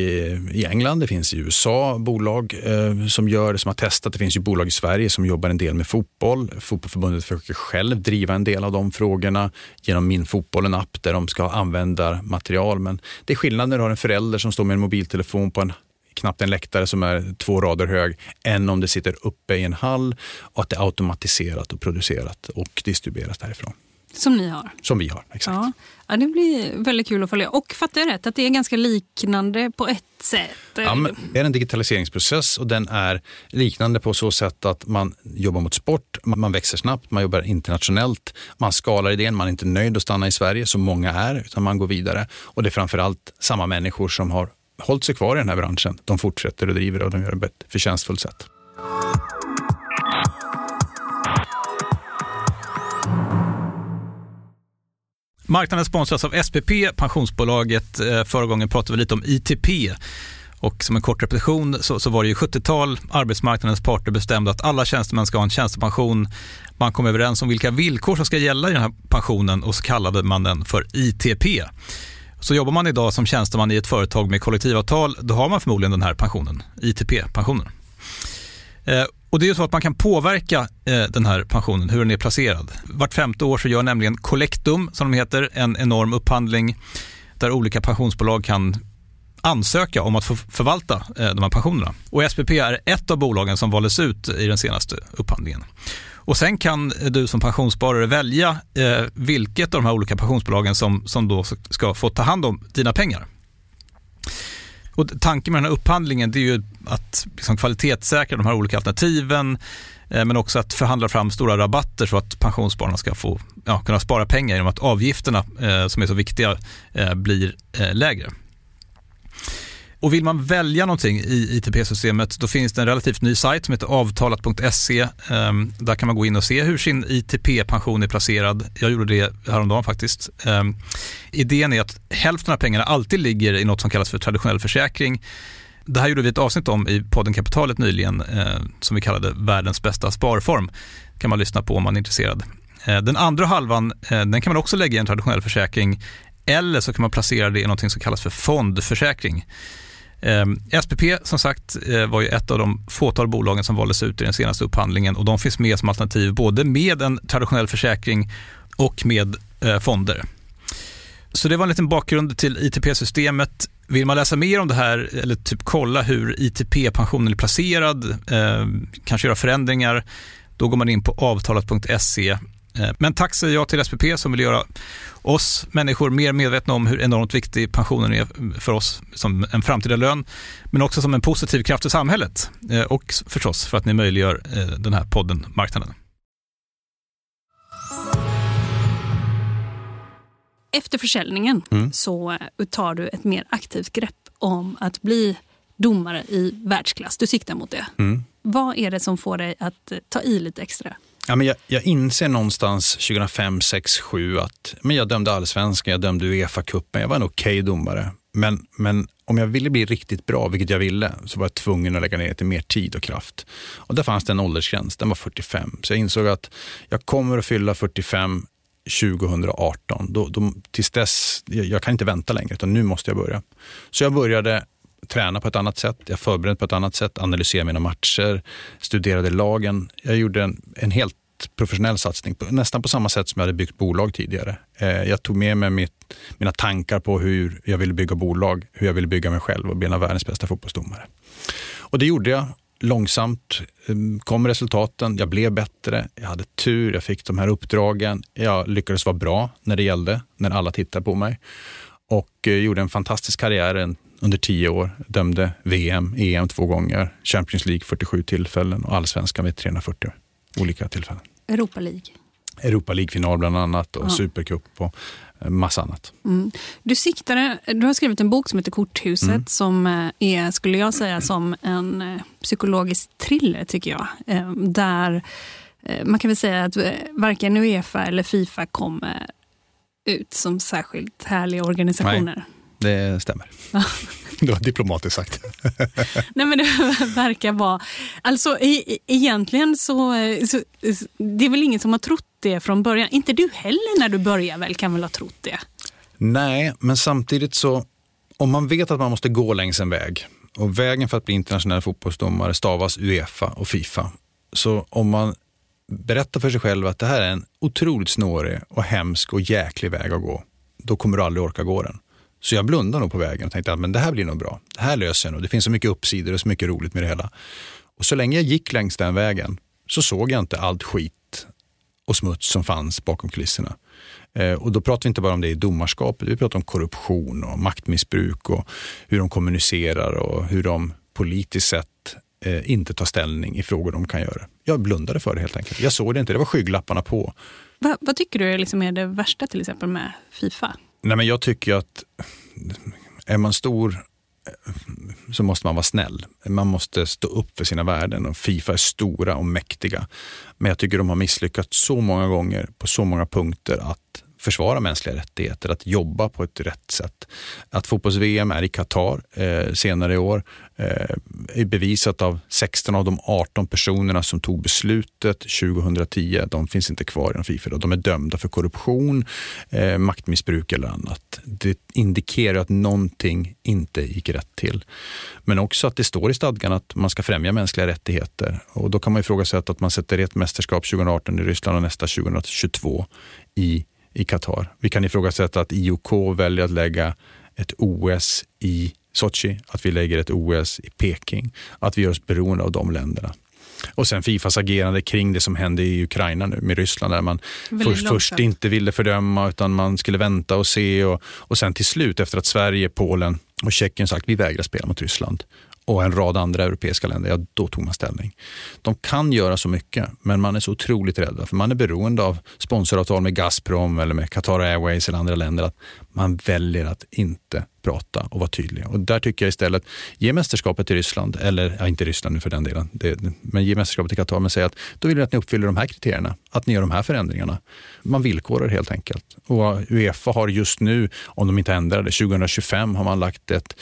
i England, det finns i USA bolag som gör det, som har testat. Det finns ju bolag i Sverige som jobbar en del med fotboll. Fotbollförbundet försöker själv driva en del av de frågorna genom Min fotboll, en app där de ska använda material. Men det är skillnad när du har en förälder som står med en mobiltelefon på knappt en läktare som är 2 rader hög än om det sitter uppe i en hall och att det är automatiserat och producerat och distribuerat därifrån. Som ni har? Som vi har, exakt. Ja, det blir väldigt kul att följa. Och fattar jag rätt att det är ganska liknande på ett sätt? Ja, men det är en digitaliseringsprocess och den är liknande på så sätt att man jobbar mot sport, man växer snabbt, man jobbar internationellt, man skalar idén, man är inte nöjd att stanna i Sverige som många är, utan man går vidare. Och det är framförallt samma människor som har hållit sig kvar i den här branschen. De fortsätter och driver och de gör det på ett förtjänstfullt sätt. Marknaden sponsras av SPP, pensionsbolaget. Förra gången pratade vi lite om ITP. Och som en kort repetition så var det ju 70-tal, arbetsmarknadens parter bestämde att alla tjänstemän ska ha en tjänstepension. Man kom överens om vilka villkor som ska gälla i den här pensionen och så kallade man den för ITP. Så jobbar man idag som tjänsteman i ett företag med kollektivavtal, då har man förmodligen den här pensionen, ITP-pensionen. Och det är ju så att man kan påverka den här pensionen, hur den är placerad. Vart 5:e år så gör nämligen Collectum, som de heter, en enorm upphandling där olika pensionsbolag kan ansöka om att få förvalta de här pensionerna. Och SPP är ett av bolagen som valdes ut i den senaste upphandlingen. Och sen kan du som pensionssparare välja vilket av de här olika pensionsbolagen som då ska få ta hand om dina pengar. Och tanken med den här upphandlingen, det är ju att liksom kvalitetssäkra de här olika alternativen, men också att förhandla fram stora rabatter så att pensionsspararna ska få kunna spara pengar genom att avgifterna som är så viktiga blir lägre. Och vill man välja någonting i ITP-systemet, då finns det en relativt ny sajt som heter avtalat.se. Där kan man gå in och se hur sin ITP-pension är placerad. Jag gjorde det häromdagen faktiskt. Idén är att hälften av pengarna alltid ligger i något som kallas för traditionell försäkring. Det här gjorde vi ett avsnitt om i podden Kapitalet nyligen som vi kallade världens bästa sparform. Kan man lyssna på om man är intresserad. Den andra halvan, den kan man också lägga i en traditionell försäkring, eller så kan man placera det i något som kallas för fondförsäkring. SPP som sagt var ju ett av de fåtal bolagen som valdes ut i den senaste upphandlingen, och de finns med som alternativ både med en traditionell försäkring och med fonder. Så det var en liten bakgrund till ITP-systemet. Vill man läsa mer om det här eller typ kolla hur ITP-pensionen är placerad, kanske göra förändringar, då går man in på avtalat.se. Men tack säger jag till SPP som vill göra oss människor mer medvetna om hur enormt viktig pensionen är för oss som en framtida lön, men också som en positiv kraft i samhället, och förstås för att ni möjliggör den här podden Marknaden. Efter försäljningen så tar du ett mer aktivt grepp om att bli domare i världsklass. Du siktar mot det. Vad är det som får dig att ta i lite extra? Ja, men jag inser någonstans 2005, 6, 7 att jag dömde allsvenskan, jag dömde UEFA-cupen, jag var en okej domare. Men om jag ville bli riktigt bra, vilket jag ville, så var jag tvungen att lägga ner till mer tid och kraft. Och där fanns det en åldersgräns, den var 45. Så jag insåg att jag kommer att fylla 45 2018. Då, tills dess, jag kan inte vänta längre, utan nu måste jag börja. Så jag började träna på ett annat sätt, jag förberedde på ett annat sätt, analyserade mina matcher, studerade lagen. Jag gjorde en helt professionell satsning, nästan på samma sätt som jag hade byggt bolag tidigare. Jag tog med mig mina tankar på hur jag ville bygga bolag, hur jag ville bygga mig själv och bli en av världens bästa fotbollsdomare. Och det gjorde jag. Långsamt kom resultaten, jag blev bättre, jag hade tur, jag fick de här uppdragen, jag lyckades vara bra när det gällde, när alla tittade på mig. Och gjorde en fantastisk karriär under 10 år. Dömde VM, EM 2 gånger, Champions League 47 tillfällen och allsvenskan vid 340 olika tillfällen. Europa League-final bland annat och Supercup och massa annat. Du har skrivit en bok som heter Korthuset som är, skulle jag säga, som en psykologisk thriller tycker jag. Där man kan väl säga att varken UEFA eller FIFA kommer ut som särskilt härliga organisationer. Nej, det stämmer. Det var diplomatiskt sagt. Nej, men det verkar vara... Alltså egentligen så det är väl ingen som har trott det från början. Inte du heller när du börjar väl kan väl ha trott det? Nej, men samtidigt så om man vet att man måste gå längs en väg och vägen för att bli internationell fotbollsdomare stavas UEFA och FIFA. Så om man berättar för sig själv att det här är en otroligt snårig och hemsk och jäklig väg att gå, då kommer du aldrig orka gå den. Så jag blundade nog på vägen och tänkte att men det här blir nog bra. Det här löser jag nog. Det finns så mycket uppsidor och så mycket roligt med det hela. Och så länge jag gick längs den vägen så såg jag inte allt skit och smuts som fanns bakom kulisserna. Och då pratar vi inte bara om det i domarskapet. Vi pratar om korruption och maktmissbruk och hur de kommunicerar och hur de politiskt sett inte tar ställning i frågor de kan göra. Jag blundade för det helt enkelt. Jag såg det inte. Det var skygglapparna på. Vad tycker du liksom är det värsta till exempel med FIFA? Nej, men jag tycker att är man stor så måste man vara snäll. Man måste stå upp för sina värden och FIFA är stora och mäktiga. Men jag tycker de har misslyckats så många gånger på så många punkter att försvara mänskliga rättigheter, att jobba på ett rätt sätt. Att fotbolls-VM är i Qatar senare i år är bevisat av 16 av de 18 personerna som tog beslutet 2010. De finns inte kvar inom FIFA. De är dömda för korruption, maktmissbruk eller annat. Det indikerar att någonting inte gick rätt till. Men också att det står i stadgan att man ska främja mänskliga rättigheter. Och då kan man ifrågasätta att man sätter ett mästerskap 2018 i Ryssland och nästa 2022 i Qatar. Vi kan ifrågasätta att IOK väljer att lägga ett OS i Sochi, att vi lägger ett OS i Peking, att vi gör oss beroende av de länderna. Och sen FIFAs agerande kring det som hände i Ukraina nu med Ryssland, där man först inte ville fördöma utan man skulle vänta och se och sen till slut efter att Sverige, Polen och Tjeckien sagt vi vägrar spela mot Ryssland och en rad andra europeiska länder, ja då tog man ställning. De kan göra så mycket, men man är så otroligt rädd för man är beroende av sponsoravtal med Gazprom eller med Qatar Airways eller andra länder, att man väljer att inte prata och vara tydlig. Och där tycker jag istället, ge mästerskapet till Ryssland, eller ja, inte Ryssland nu för den delen, men ge mästerskapet till Qatar, men säga att då vill vi att ni uppfyller de här kriterierna, att ni gör de här förändringarna. Man villkorar helt enkelt. Och UEFA har just nu, om de inte ändrar det, 2025 har man lagt ett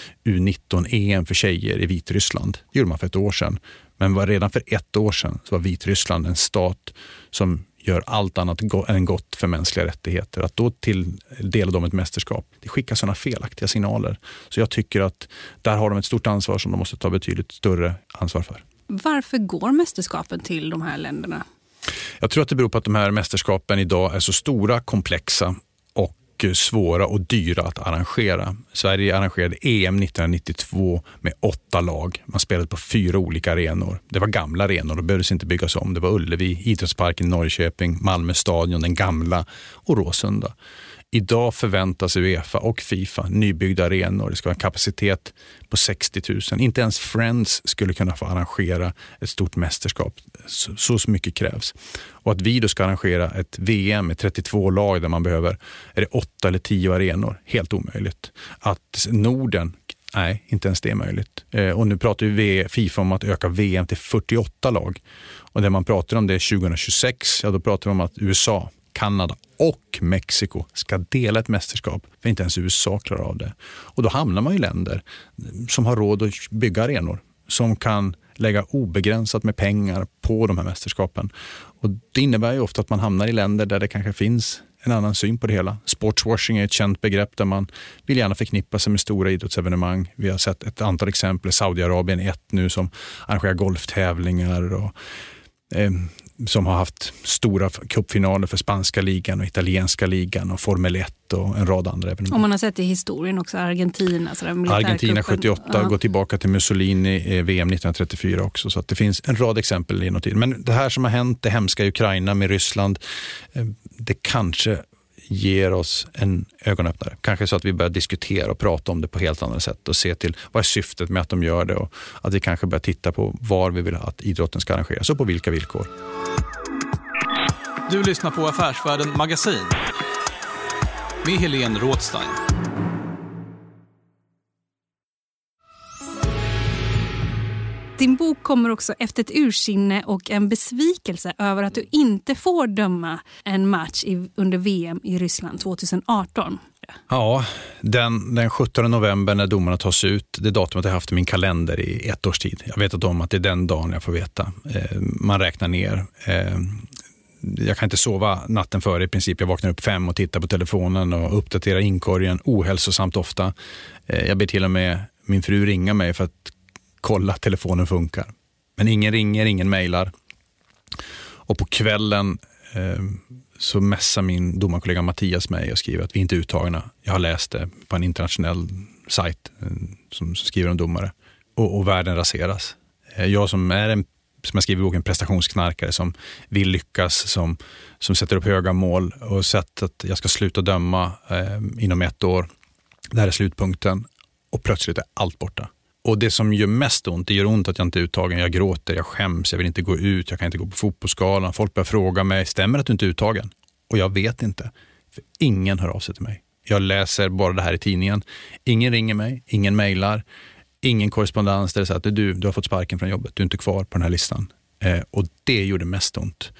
U19-EM för tjejer i Vitryssland. Det gjorde man för ett år sedan. Men redan för ett år sedan så var Vitryssland en stat som gör allt annat än gott för mänskliga rättigheter. Att då tilldela dem ett mästerskap, det skickar sådana felaktiga signaler. Så jag tycker att där har de ett stort ansvar som de måste ta betydligt större ansvar för. Varför går mästerskapen till de här länderna? Jag tror att det beror på att de här mästerskapen idag är så stora, komplexa och svåra och dyra att arrangera. Sverige arrangerade EM 1992 med 8 lag. Man spelade på 4 olika arenor. Det var gamla arenor, de behövdes inte byggas om. Det var Ullevi, Idrottsparken i Norrköping, Malmö stadion, den gamla och Råsunda. Idag förväntas UEFA och FIFA nybyggda arenor. Det ska vara en kapacitet på 60 000. Inte ens Friends skulle kunna få arrangera ett stort mästerskap. Så mycket krävs. Och att vi då ska arrangera ett VM med 32 lag där man behöver, är det 8 eller 10 arenor? Helt omöjligt. Att Norden, nej, inte ens det är möjligt. Och nu pratar ju FIFA om att öka VM till 48 lag. Och när man pratar om det 2026, ja då pratar vi om att USA, Kanada och Mexiko ska dela ett mästerskap, för inte ens USA klarar av det. Och då hamnar man i länder som har råd att bygga arenor, som kan lägga obegränsat med pengar på de här mästerskapen. Och det innebär ju ofta att man hamnar i länder där det kanske finns en annan syn på det hela. Sportswashing är ett känt begrepp där man vill gärna förknippa sig med stora idrottsevenemang. Vi har sett ett antal exempel. Saudiarabien är ett nu som arrangerar golftävlingar och som har haft stora cupfinaler för spanska ligan och italienska ligan och Formel 1 och en rad andra evenemang. Och man har sett i historien också Argentina. Argentina 78 går tillbaka till Mussolini VM 1934 också. Så att det finns en rad exempel inom tiden. Men det här som har hänt, det hemska i Ukraina med Ryssland, det kanske ger oss en ögonöppnare. Kanske så att vi börjar diskutera och prata om det på helt andra sätt och se till vad är syftet med att de gör det och att vi kanske börjar titta på var vi vill att idrotten ska arrangeras och på vilka villkor. Du lyssnar på Affärsvärlden Magasin med Helene Rådstein. Din bok kommer också efter ett ursinne och en besvikelse över att du inte får döma en match under VM i Ryssland 2018. Ja, den 17 november när domarna tas ut, det datumet jag har haft i min kalender i 1 års tid. Jag vet att det är den dagen jag får veta. Man räknar ner. Jag kan inte sova natten före i princip. Jag vaknar upp 5 och tittar på telefonen och uppdaterar inkorgen ohälsosamt ofta. Jag ber till och med min fru ringa mig för att kolla att telefonen funkar. Men ingen ringer, ingen mejlar. Och på kvällen så messar min domarkollega Mattias mig och skriver att vi inte är uttagna. Jag har läst det på en internationell sajt som skriver om domare. Och världen raseras. Jag som är som jag skriver i boken, prestationsknarkare som vill lyckas, som sätter upp höga mål och sett att jag ska sluta döma inom 1 år. Det här är slutpunkten och plötsligt är allt borta. Och det som gör mest ont, det gör ont att jag inte är uttagen. Jag gråter, jag skäms, jag vill inte gå ut, jag kan inte gå på fotbollsskalan. Folk börjar fråga mig, stämmer att du inte är uttagen? Och jag vet inte, för ingen hör av sig till mig. Jag läser bara det här i tidningen. Ingen ringer mig, ingen mejlar, ingen korrespondens där det säger att du har fått sparken från jobbet, du är inte kvar på den här listan. Och det gjorde mest ont.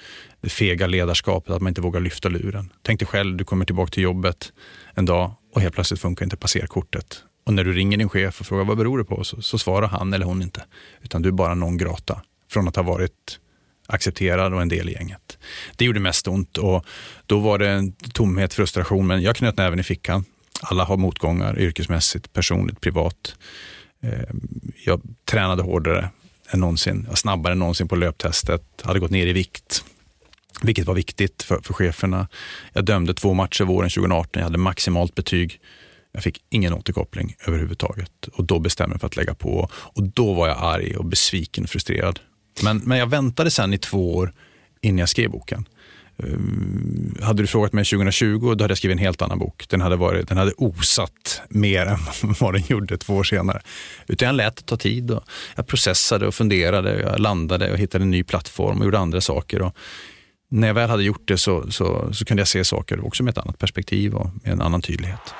det fega ledarskapet, att man inte vågar lyfta luren. Tänk dig själv, du kommer tillbaka till jobbet en dag och helt plötsligt funkar inte passerkortet. Och när du ringer din chef och frågar vad beror det på, så svarar han eller hon inte. Utan du är bara non grata från att ha varit accepterad och en del i gänget. Det gjorde mest ont och då var det en tomhet, frustration, men jag knöt näven i fickan. Alla har motgångar, yrkesmässigt, personligt, privat. Jag tränade hårdare än någonsin, snabbare än någonsin på löptestet, hade gått ner i vikt, vilket var viktigt för cheferna. Jag dömde 2 matcher våren 2018, jag hade maximalt betyg. Jag fick ingen återkoppling överhuvudtaget och då bestämde jag för att lägga på och då var jag arg och besviken och frustrerad. Men jag väntade sen i 2 år innan jag skrev boken. Hade du frågat mig 2020 då hade jag skrivit en helt annan bok. Den hade osat mer än vad den gjorde 2 år senare. Utan jag lät det ta tid och jag processade och funderade, jag landade och hittade en ny plattform och gjorde andra saker. Och när jag väl hade gjort det så kunde jag se saker också med ett annat perspektiv och med en annan tydlighet.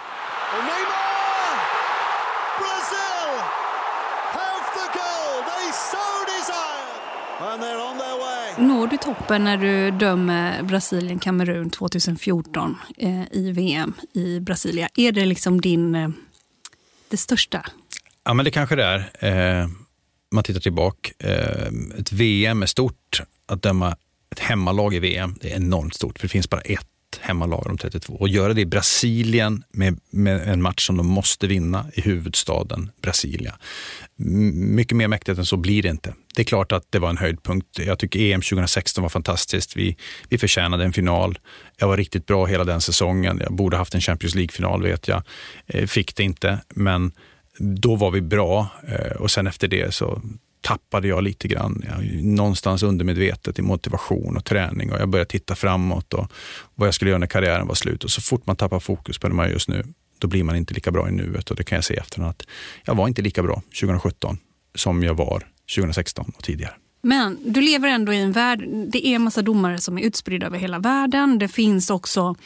Når du toppen när du dömer Brasilien-Kamerun 2014 i VM i Brasilia? Är det liksom det största? Ja, men det kanske det är. Man tittar tillbaka. Ett VM är stort. Att döma ett hemmalag i VM, det är enormt stort. För det finns bara ett hemmalag av de 32. Och göra det i Brasilien med en match som de måste vinna i huvudstaden Brasilia. Mycket mer mäktigt än så blir det inte. Det är klart att det var en höjdpunkt. Jag tycker EM 2016 var fantastiskt. Vi förtjänade en final. Jag var riktigt bra hela den säsongen. Jag borde haft en Champions League-final, vet jag. Fick det inte, men då var vi bra. Och sen efter det så tappade jag lite grann. Någonstans undermedvetet i motivation och träning. Och jag började titta framåt och vad jag skulle göra när karriären var slut. Och så fort man tappar fokus på det man gör just nu, då blir man inte lika bra i nuet. Och det kan jag se efterhand att jag var inte lika bra 2017 som jag var 2016 och tidigare. Men du lever ändå i en värld, det är en massa domare som är utspridda över hela världen. Det finns också,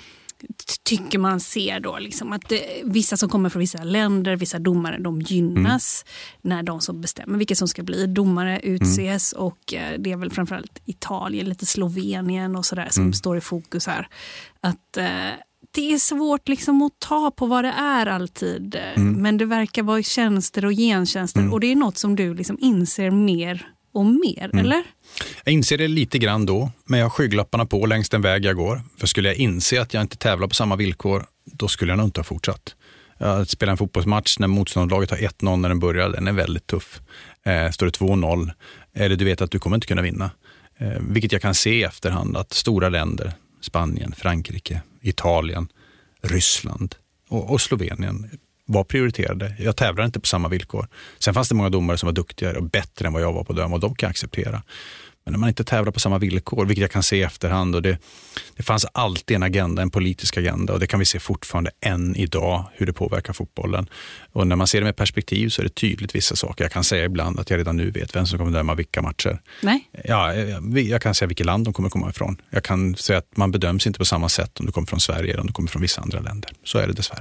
tycker man ser då, liksom att vissa som kommer från vissa länder, vissa domare, de gynnas när de som bestämmer vilka som ska bli domare utses. Och det är väl framförallt Italien, lite Slovenien och sådär som står i fokus här. Att det är svårt liksom att ta på vad det är alltid. Men det verkar vara tjänster och gentjänster. Och det är något som du liksom inser mer och mer, eller? Jag inser det lite grann då, men jag har skygglapparna på längs den väg jag går. För skulle jag inse att jag inte tävlar på samma villkor, då skulle jag nog inte ha fortsatt. Jag spelar en fotbollsmatch när motståndarlaget har 1-0 när den börjar, den är väldigt tuff. Står det 2-0, eller du vet att du kommer inte kunna vinna. Vilket jag kan se i efterhand att stora länder, Spanien, Frankrike, Italien, Ryssland och Slovenien var prioriterade. Jag tävlar inte på samma villkor. Sen fanns det många domare som var duktigare och bättre än vad jag var på döm och de kan jag acceptera. Men när man inte tävlar på samma villkor, vilket jag kan se i efterhand, och det fanns alltid en agenda, en politisk agenda, och det kan vi se fortfarande än idag hur det påverkar fotbollen. Och när man ser det med perspektiv så är det tydligt vissa saker. Jag kan säga ibland att jag redan nu vet vem som kommer döma vilka matcher. Nej. Ja, jag kan säga vilket land de kommer komma ifrån. Jag kan säga att man bedöms inte på samma sätt om du kommer från Sverige eller om du kommer från vissa andra länder. Så är det dessvärre.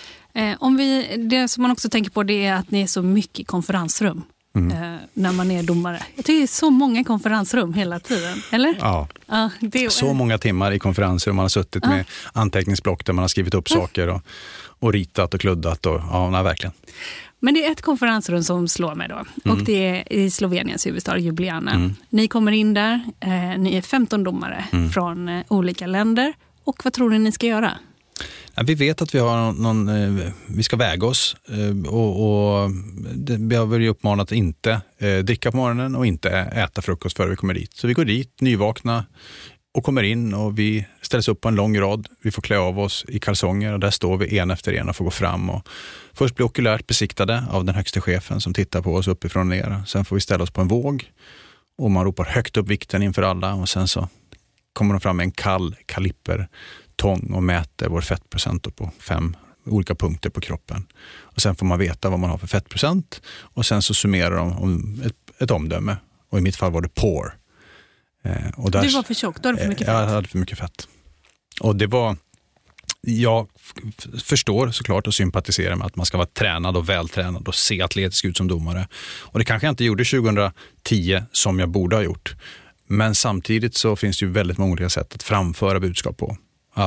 Det som man också tänker på, det är att ni är så mycket i konferensrum när man är domare. Jag tycker det är så många konferensrum hela tiden, eller? Ja, så många timmar i konferensrum. Man har suttit med anteckningsblock där man har skrivit upp saker och ritat och kluddat. Verkligen. Men det är ett konferensrum som slår mig då. Och det är i Sloveniens huvudstad Ljubljana. Ni kommer in där, ni är 15 domare från olika länder. Och vad tror ni ska göra? Vi vet att vi har vi ska väga oss och vi har väl uppmanat att inte dricka på morgonen och inte äta frukost före vi kommer dit. Så vi går dit, nyvakna och kommer in och vi ställs upp på en lång rad. Vi får klä av oss i kalsonger och där står vi en efter en och får gå fram och först bli okulärt besiktade av den högsta chefen som tittar på oss uppifrån och ner. Sen får vi ställa oss på en våg och man ropar högt upp vikten inför alla och sen så kommer de fram med en kaliper tång och mäter vår fettprocent på 5 olika punkter på kroppen. Och sen får man veta vad man har för fettprocent och sen så summerar de om ett omdöme. Och i mitt fall var det poor. Och där, du var för tjock, du hade för mycket fett. Jag hade för mycket fett. Och det var, jag förstår såklart och sympatiserar med att man ska vara tränad och vältränad och se atletisk ut som domare. Och det kanske jag inte gjorde 2010 som jag borde ha gjort. Men samtidigt så finns det ju väldigt många olika sätt att framföra budskap på.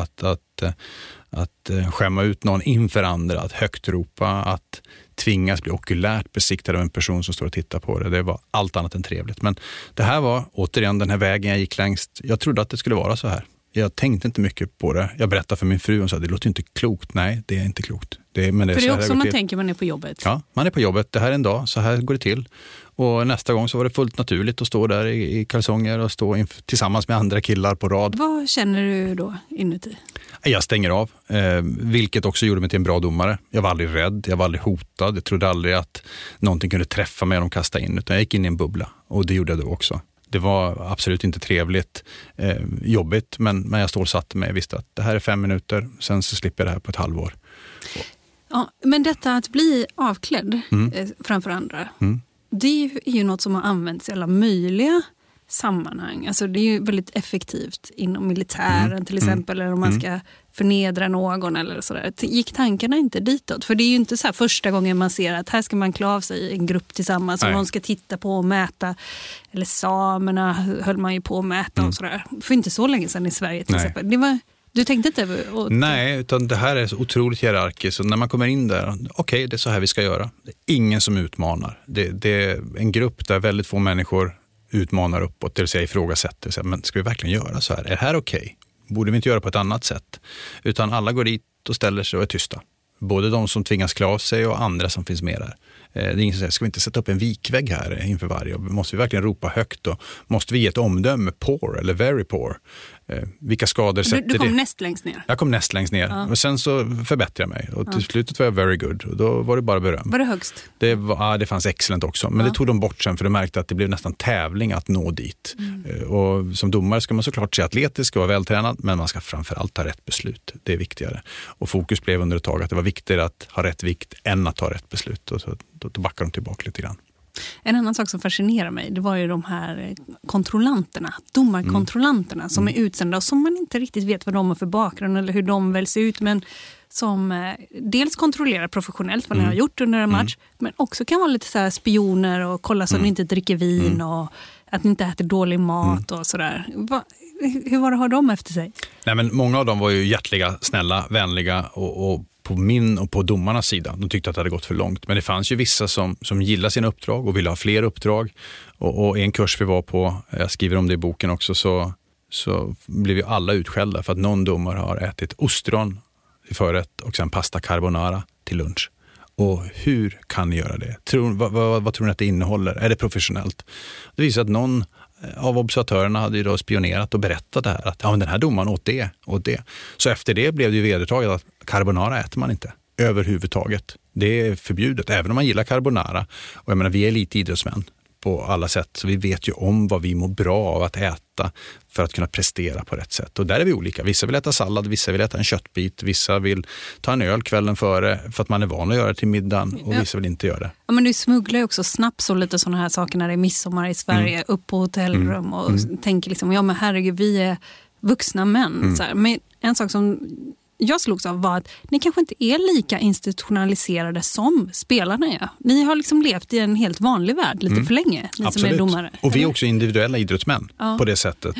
Att skämma ut någon inför andra, att högt ropa, att tvingas bli okulärt besiktad av en person som står och tittar på det. Det var allt annat än trevligt. Men det här var återigen den här vägen jag gick längst. Jag trodde att det skulle vara så här. Jag tänkte inte mycket på det. Jag berättade för min fru och sa det låter inte klokt. Nej, det är inte klokt. Men det är för det är också man till. tänker man är på jobbet. Ja, man är på jobbet. Det här är en dag, så här går det till. Och nästa gång så var det fullt naturligt att stå där i kalsonger och stå tillsammans med andra killar på rad. Vad känner du då inuti? Jag stänger av, vilket också gjorde mig till en bra domare. Jag var aldrig rädd, jag var aldrig hotad. Jag trodde aldrig att någonting kunde träffa mig om de kastade in. Utan jag gick in i en bubbla och det gjorde jag då också. Det var absolut inte trevligt, jobbigt, men jag stålsatte mig och visste att det här är 5 minuter, sen så slipper jag det här på ett halvår. Ja, men detta att bli avklädd framför andra, det är ju något som har använts i alla möjliga sammanhang. Alltså det är ju väldigt effektivt inom militären till exempel, eller om man ska förnedra någon eller sådär. Gick tankarna inte ditåt? För det är ju inte så här första gången man ser att här ska man klä av sig i en grupp tillsammans och någon ska titta på och mäta. Eller samerna höll man ju på att mäta och sådär. För inte så länge sedan i Sverige till exempel. Du tänkte inte över? Nej, utan det här är så otroligt hierarkiskt. Så när man kommer in där, okej, det är så här vi ska göra. Det är ingen som utmanar. Det är en grupp där väldigt få människor utmanar uppåt, det vill säga ifrågasätter. Men ska vi verkligen göra så här? Är det här okej? Borde vi inte göra på ett annat sätt? Utan alla går dit och ställer sig och är tysta. Både de som tvingas klä av sig och andra som finns med där. Det är ingen som säger, ska vi inte sätta upp en vikvägg här inför varje? Måste vi verkligen ropa högt då? Måste vi ge ett omdöme, poor eller very poor? Vilka skador sätter det? Du kom näst längst ner? Jag kom näst längst ner. Ja. Och sen så förbättrade jag mig. Och till slutet var jag very good. Och då var det bara beröm. Var det högst? Det fanns excellent också. Men det tog de bort sen, för de märkte att det blev nästan tävling att nå dit. Och som domare ska man såklart se atletisk och vara vältränad. Men man ska framförallt ta rätt beslut. Det är viktigare. Och fokus blev under ett tag att det var viktigare att ha rätt vikt än att ta rätt beslut. Och så då backar de tillbaka lite grann. En annan sak som fascinerar mig, det var ju de här kontrollanterna, domarkontrollanterna som är utsända och som man inte riktigt vet vad de har för bakgrund eller hur de väljs ut, men som dels kontrollerar professionellt vad ni har gjort under en match, men också kan vara lite så här spioner och kolla så att ni inte dricker vin och att ni inte äter dålig mat och sådär. Hur var det att ha dem efter sig? Nej, men många av dem var ju hjärtliga, snälla, vänliga och på min och på domarnas sida. De tyckte att det hade gått för långt. Men det fanns ju vissa som gillade sina uppdrag och ville ha fler uppdrag. Och en kurs vi var på, jag skriver om det i boken också, så blev ju alla utskällda för att någon domare har ätit ostron i förrätt och sen pasta carbonara till lunch. Och hur kan ni göra det? Vad tror ni att det innehåller? Är det professionellt? Det visar att någon av observatörerna hade ju då spionerat och berättat det här. Att men den här domaren åt det och det. Så efter det blev det ju vedertaget att carbonara äter man inte överhuvudtaget. Det är förbjudet, även om man gillar carbonara. Och jag menar, vi är lite idrottsmän på alla sätt. Så vi vet ju om vad vi mår bra av att äta för att kunna prestera på rätt sätt. Och där är vi olika. Vissa vill äta sallad, vissa vill äta en köttbit, vissa vill ta en öl kvällen före för att man är van att göra det till middagen och vissa vill inte göra det. Ja, men du smugglar ju också snaps och lite sådana här saker när det är midsommar i Sverige, upp på hotellrum och tänker liksom, men herregud, vi är vuxna män. Så här. Men en sak som jag slogs av var att ni kanske inte är lika institutionaliserade som spelarna är. Ni har liksom levt i en helt vanlig värld lite för länge, ni Absolut. som är domare. Och vi är också individuella idrottsmän på det sättet.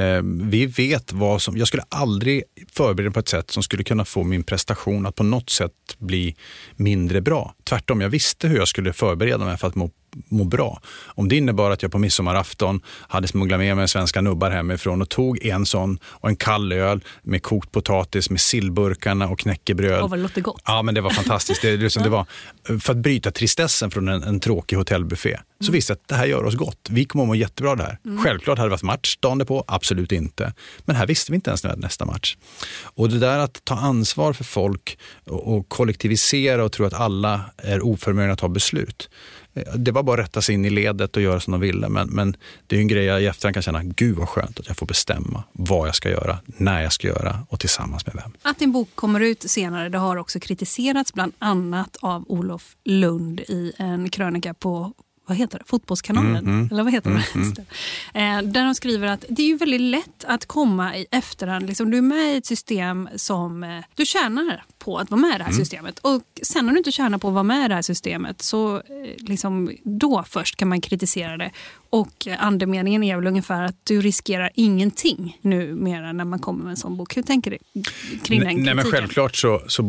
Vi vet vad som... Jag skulle aldrig förbereda på ett sätt som skulle kunna få min prestation att på något sätt bli mindre bra. Tvärtom, jag visste hur jag skulle förbereda mig för att må bra. Om det innebar att jag på midsommarafton hade smugglat med mig svenska nubbar hemifrån och tog en sån och en kall öl med kokt potatis med sillburkarna och knäckebröd. Och vad låter gott. Ja, men det var fantastiskt. Det var för att bryta tristessen från en tråkig hotellbuffé. Så visste jag att det här gör oss gott. Vi kommer att må jättebra där. Självklart hade det varit match dagen på, absolut inte. Men här visste vi inte ens nästa match. Och det där att ta ansvar för folk och kollektivisera och tro att alla är oförmögna att ta beslut. Det var bara att rätta sig in i ledet och göra som de ville. Men det är en grej jag i efterhand kan känna, gud vad skönt att jag får bestämma vad jag ska göra, när jag ska göra och tillsammans med vem. Att din bok kommer ut senare, det har också kritiserats bland annat av Olof Lund i en krönika på, vad heter det? Fotbollskanalen? Eller vad heter det? Där de skriver att det är ju väldigt lätt att komma i efterhand. Liksom, du är med i ett system som du tjänar på att vara med i det här systemet. Och sen om du inte tjänar på att vara med i det här systemet så liksom, då först kan man kritisera det. Och andemeningen är väl ungefär att du riskerar ingenting nu mer när man kommer med en sån bok. Hur tänker du kring den kritiken? Nej, men självklart så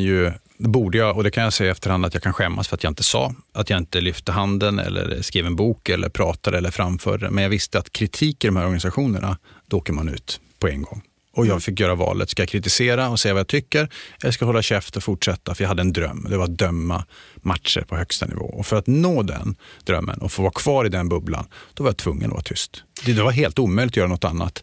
borde jag, och det kan jag säga efterhand att jag kan skämmas för att jag inte sa, att jag inte lyfte handen eller skrev en bok eller pratade eller framförde. Men jag visste att kritik i de här organisationerna, då åker man ut på en gång. Och jag fick göra valet, ska jag kritisera och säga vad jag tycker, eller ska jag hålla käft och fortsätta, för jag hade en dröm. Det var att döma matcher på högsta nivå. Och för att nå den drömmen och få vara kvar i den bubblan, då var jag tvungen att vara tyst. Det var helt omöjligt att göra något annat.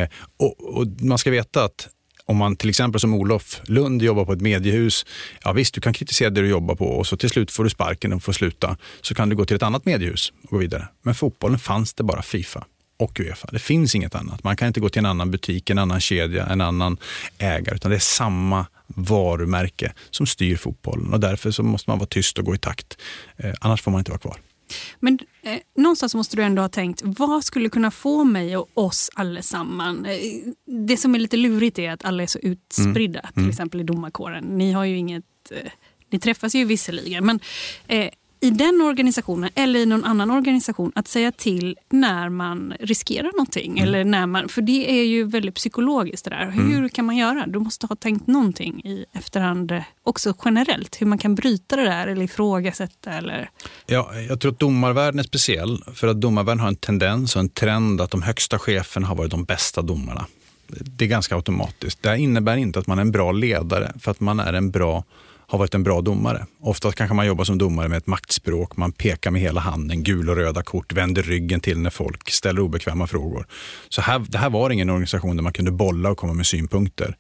Och man ska veta att om man till exempel som Olof Lund jobbar på ett mediehus, ja visst, du kan kritisera det du jobbar på och så till slut får du sparken och får sluta. Så kan du gå till ett annat mediehus och gå vidare. Men fotbollen fanns det bara FIFA och UEFA. Det finns inget annat. Man kan inte gå till en annan butik, en annan kedja, en annan ägare, utan det är samma varumärke som styr fotbollen. Och därför så måste man vara tyst och gå i takt. Annars får man inte vara kvar. Men någonstans måste du ändå ha tänkt, vad skulle kunna få mig och oss allesamman? Det som är lite lurigt är att alla är så utspridda, till exempel i domarkåren. Ni har ju inget, ni träffas ju visserligen, men i den organisationen eller i någon annan organisation att säga till när man riskerar någonting eller när man, för det är ju väldigt psykologiskt det där. Hur kan man göra? Du måste ha tänkt någonting i efterhand också generellt, hur man kan bryta det där eller ifrågasätta eller... Ja, jag tror att domarvärlden är speciell för att domarvärlden har en tendens och en trend att de högsta cheferna har varit de bästa domarna. Det är ganska automatiskt. Det innebär inte att man är en bra ledare för att man är har varit en bra domare. Ofta kanske man jobbar som domare med ett maktspråk, man pekar med hela handen, gul och röda kort, vänder ryggen till när folk ställer obekväma frågor. Så det här var ingen organisation där man kunde bolla och komma med synpunkter.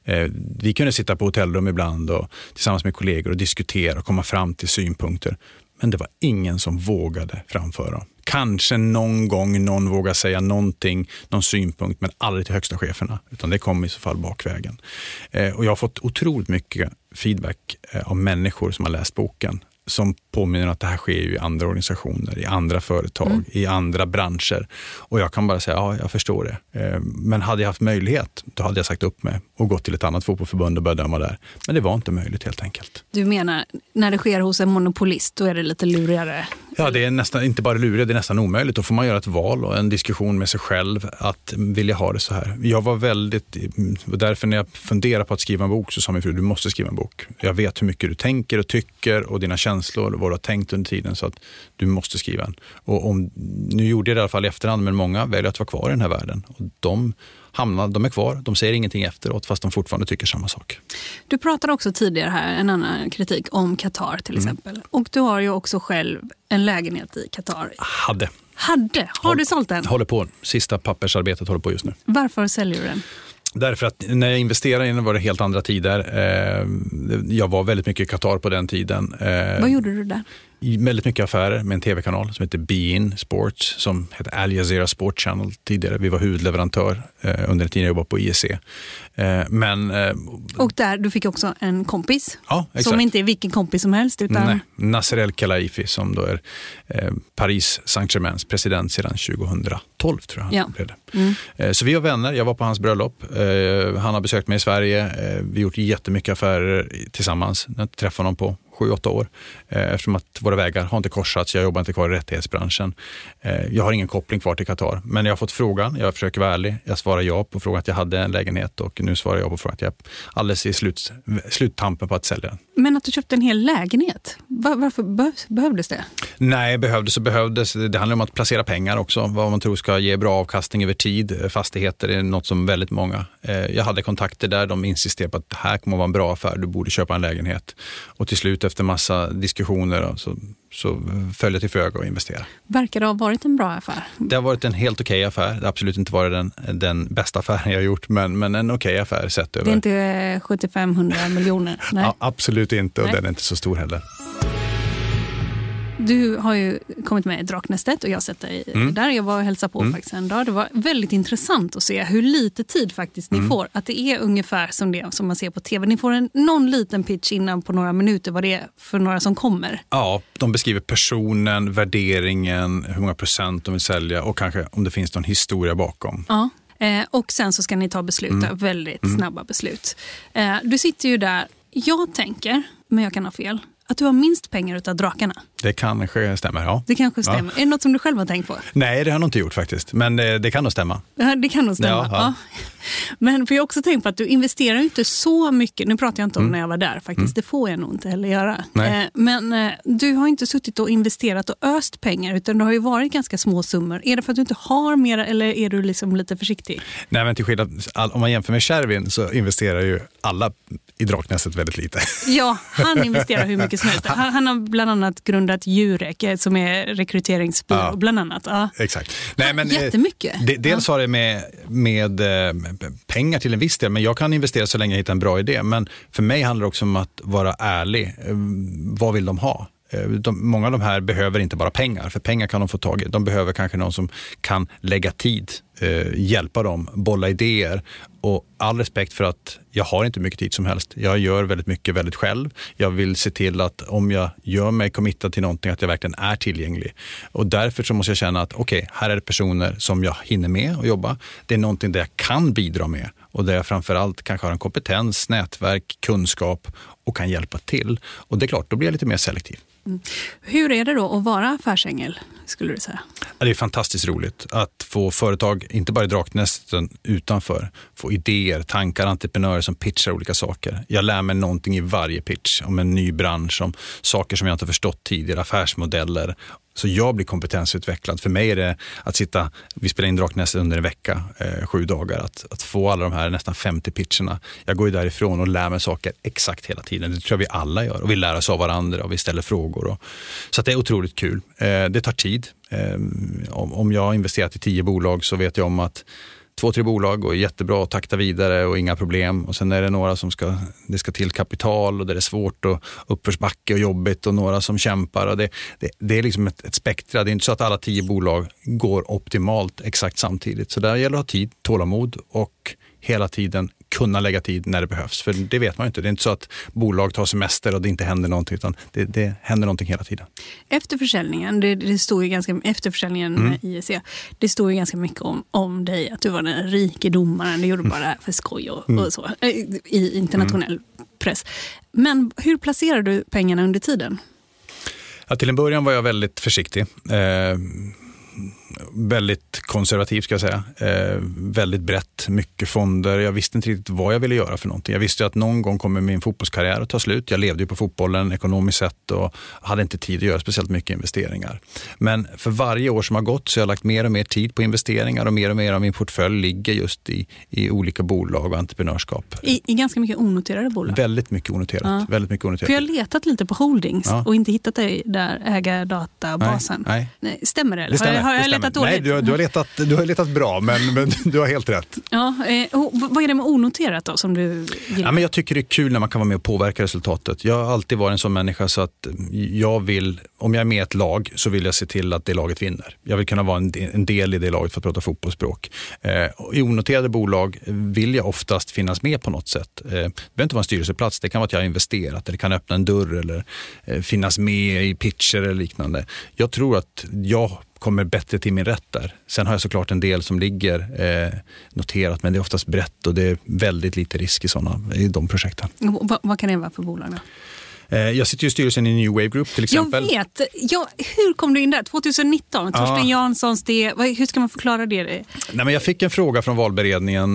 Vi kunde sitta på hotellrum ibland och tillsammans med kollegor och diskutera och komma fram till synpunkter. Men det var ingen som vågade framföra. Kanske någon gång någon vågar säga någonting, någon synpunkt, men aldrig till högsta cheferna. Utan det kom i så fall bakvägen. Och jag har fått otroligt mycket feedback av människor som har läst boken. Som påminner att det här sker ju i andra organisationer, i andra företag, i andra branscher. Och jag kan bara säga, ja, jag förstår det. Men hade jag haft möjlighet, då hade jag sagt upp mig och gått till ett annat fotbollsförbund och börjat döma där. Men det var inte möjligt helt enkelt. Du menar, när det sker hos en monopolist, då är det lite lurigare? Ja, det är nästan inte bara lurigt, det är nästan omöjligt. Då får man göra ett val och en diskussion med sig själv att vilja ha det så här. Jag var därför när jag funderade på att skriva en bok så sa min fru, du måste skriva en bok. Jag vet hur mycket du tänker och tycker och dina känslor och vad du har tänkt under tiden, så att du måste skriva en. Och nu gjorde jag det i alla fall i efterhand, men många väljer att vara kvar i den här världen. Och de är kvar, de säger ingenting efteråt fast de fortfarande tycker samma sak. Du pratade också tidigare här, en annan kritik om Qatar till exempel. Och du har ju också själv en lägenhet i Qatar. Hade. Har du sålt den? Håller på, sista pappersarbetet håller på just nu. Varför säljer du den? Därför att när jag investerade i den var det helt andra tider. Jag var väldigt mycket i Qatar på den tiden. Vad gjorde du där? Väldigt mycket affärer med en tv-kanal som heter Bein Sports, som heter Al Jazeera Sport Channel tidigare. Vi var huvudleverantör under den tiden jag jobbade på IEC. Och där, du fick också en kompis, ja, exakt. Som inte är vilken kompis som helst. Utan... Nej, Nasser El Khelaifi som då är Paris Saint-Germains president sedan 2012 tror jag han blev det. Så vi var vänner, jag var på hans bröllop. Han har besökt mig i Sverige. Vi har gjort jättemycket affärer tillsammans. Jag träffade honom på 7-8 år. Eftersom att våra vägar har inte korsats. Jag jobbar inte kvar i rättighetsbranschen. Jag har ingen koppling kvar till Qatar. Men jag har fått frågan. Jag försöker vara ärlig. Jag svarar ja på frågan att jag hade en lägenhet. Och nu svarar jag på frågan att jag alldeles i sluttampen på att sälja den. Men att du köpte en hel lägenhet. Varför behövdes det? Nej, behövdes. Det handlar om att placera pengar också. Vad man tror ska ge bra avkastning över tid. Fastigheter är något som väldigt många. Jag hade kontakter där. De insisterade på att det här kommer att vara en bra affär. Du borde köpa en lägenhet. Och till slut efter massa diskussioner så följde jag till föga och investera. Verkar det ha varit en bra affär? Det har varit en helt okej affär. Det har absolut inte varit den bästa affären jag har gjort, men en okej affär sett över. Det är inte 75-100 miljoner? Nej. Ja, absolut inte, och den är inte så stor heller. Du har ju kommit med i Draknästet och jag har sett dig där. Jag var och hälsade på faktiskt en dag. Det var väldigt intressant att se hur lite tid faktiskt ni får. Att det är ungefär som det som man ser på tv. Ni får någon liten pitch innan på några minuter vad det är för några som kommer. Ja, de beskriver personen, värderingen, hur många procent de vill sälja och kanske om det finns någon historia bakom. Ja, och sen så ska ni ta beslut, väldigt snabba beslut. Du sitter ju där Jag tänker, men jag kan ha fel, att du har minst pengar utav drakarna. Det kanske stämmer, ja. Det kanske stämmer. Ja. Är det något som du själv har tänkt på? Nej, det har jag nog inte gjort faktiskt. Men det kan nog stämma. Ja, det kan nog stämma. Ja. Men för jag har också tänkt på att du investerar inte så mycket. Nu pratar jag inte om när jag var där faktiskt. Det får jag nog inte heller göra. Men du har inte suttit och investerat och öst pengar, utan det har ju varit ganska små summor. Är det för att du inte har mer, eller är du liksom lite försiktig? Nej, men till skillnad, om man jämför med Kärvin så investerar ju alla i Draknästet väldigt lite. Ja, han investerar hur mycket som helst. Han har bland annat grundat Jurek som är rekryteringsbyrå, bland annat. Ja. Exakt. Nej, men, jättemycket. Dels har det med pengar till en viss del, men jag kan investera så länge jag hittar en bra idé. Men för mig handlar det också om att vara ärlig. Vad vill de ha? Många av de här behöver inte bara pengar, för pengar kan de få tag i. De behöver kanske någon som kan lägga tid, hjälpa dem, bolla idéer. Och all respekt för att jag har inte mycket tid som helst. Jag gör väldigt mycket väldigt själv. Jag vill se till att om jag gör mig committad till någonting, att jag verkligen är tillgänglig. Och därför så måste jag känna att okej, här är det personer som jag hinner med att jobba. Det är någonting där jag kan bidra med. Och där jag framförallt kanske har en kompetens, nätverk, kunskap och kan hjälpa till. Och det är klart, då blir jag lite mer selektiv. Mm. Hur är det då att vara affärsängel, skulle du säga? Ja, det är fantastiskt roligt att få företag, inte bara i Draknästen utanför, få idéer, tankar, entreprenörer som pitchar olika saker. Jag lär mig någonting i varje pitch om en ny bransch, om saker som jag inte förstått tidigare, affärsmodeller. Så jag blir kompetensutvecklad. För mig är det att sitta, vi spelar in Draknästet under en vecka, 7 dagar, att få alla de här nästan 50 pitcherna. Jag går ju därifrån och lär mig saker exakt hela tiden. Det tror jag vi alla gör. Och vi lär oss av varandra och vi ställer frågor. Så att det är otroligt kul. Det tar tid. Om jag har investerat i 10 bolag så vet jag om att 2-3 bolag går jättebra att takta vidare och inga problem. Och sen är det några som det ska till kapital och det är svårt och uppförsbacke och jobbigt och några som kämpar. Och det är liksom ett spektra. Det är inte så att alla 10 bolag går optimalt exakt samtidigt. Så där gäller det att ha tid, tålamod och hela tiden kunna lägga tid när det behövs. För det vet man ju inte. Det är inte så att bolag tar semester och det inte händer någonting, utan det händer någonting hela tiden. Efterförsäljningen, det står ju ganska, efterförsäljningen med IEC, det står ju ganska mycket om dig, att du var den rike domaren, det gjorde bara för skoj och så, i internationell press. Men hur placerar du pengarna under tiden? Ja, till en början var jag väldigt försiktig. Väldigt konservativ ska jag säga. Väldigt brett, mycket fonder. Jag visste inte riktigt vad jag ville göra för någonting. Jag visste att någon gång kommer min fotbollskarriär att ta slut. Jag levde ju på fotbollen ekonomiskt sett och hade inte tid att göra speciellt mycket investeringar. Men för varje år som har gått så har jag lagt mer och mer tid på investeringar och mer av min portfölj ligger just i olika bolag och entreprenörskap. I ganska mycket onoterade bolag? Väldigt mycket onoterat. Ja. Väldigt mycket onoterat. För jag har letat lite på holdings och inte hittat dig där, ägardatabasen. Nej. Stämmer det? Det stämmer. Har jag letat dåligt? Nej, du har letat bra, men du har helt rätt. Ja, vad är det med onoterat då som du gillar? Ja, men jag tycker det är kul när man kan vara med och påverka resultatet. Jag har alltid varit en sån människa så att jag vill, om jag är med i ett lag så vill jag se till att det laget vinner. Jag vill kunna vara en del i det laget för att prata fotbollsspråk. I onoterade bolag vill jag oftast finnas med på något sätt. Det behöver inte vara en styrelseplats, det kan vara att jag har investerat eller kan öppna en dörr eller finnas med i pitcher eller liknande. Jag tror att jag kommer bättre till min rätt där. Sen har jag såklart en del som ligger noterat, men det är oftast brett och det är väldigt lite risk i de projekten. Vad kan det vara för bolag då? Jag sitter ju i styrelsen i New Wave Group till exempel. Jag vet. Hur kom du in där? 2019, Torsten Janssons, hur ska man förklara det? Nej, men jag fick en fråga från valberedningen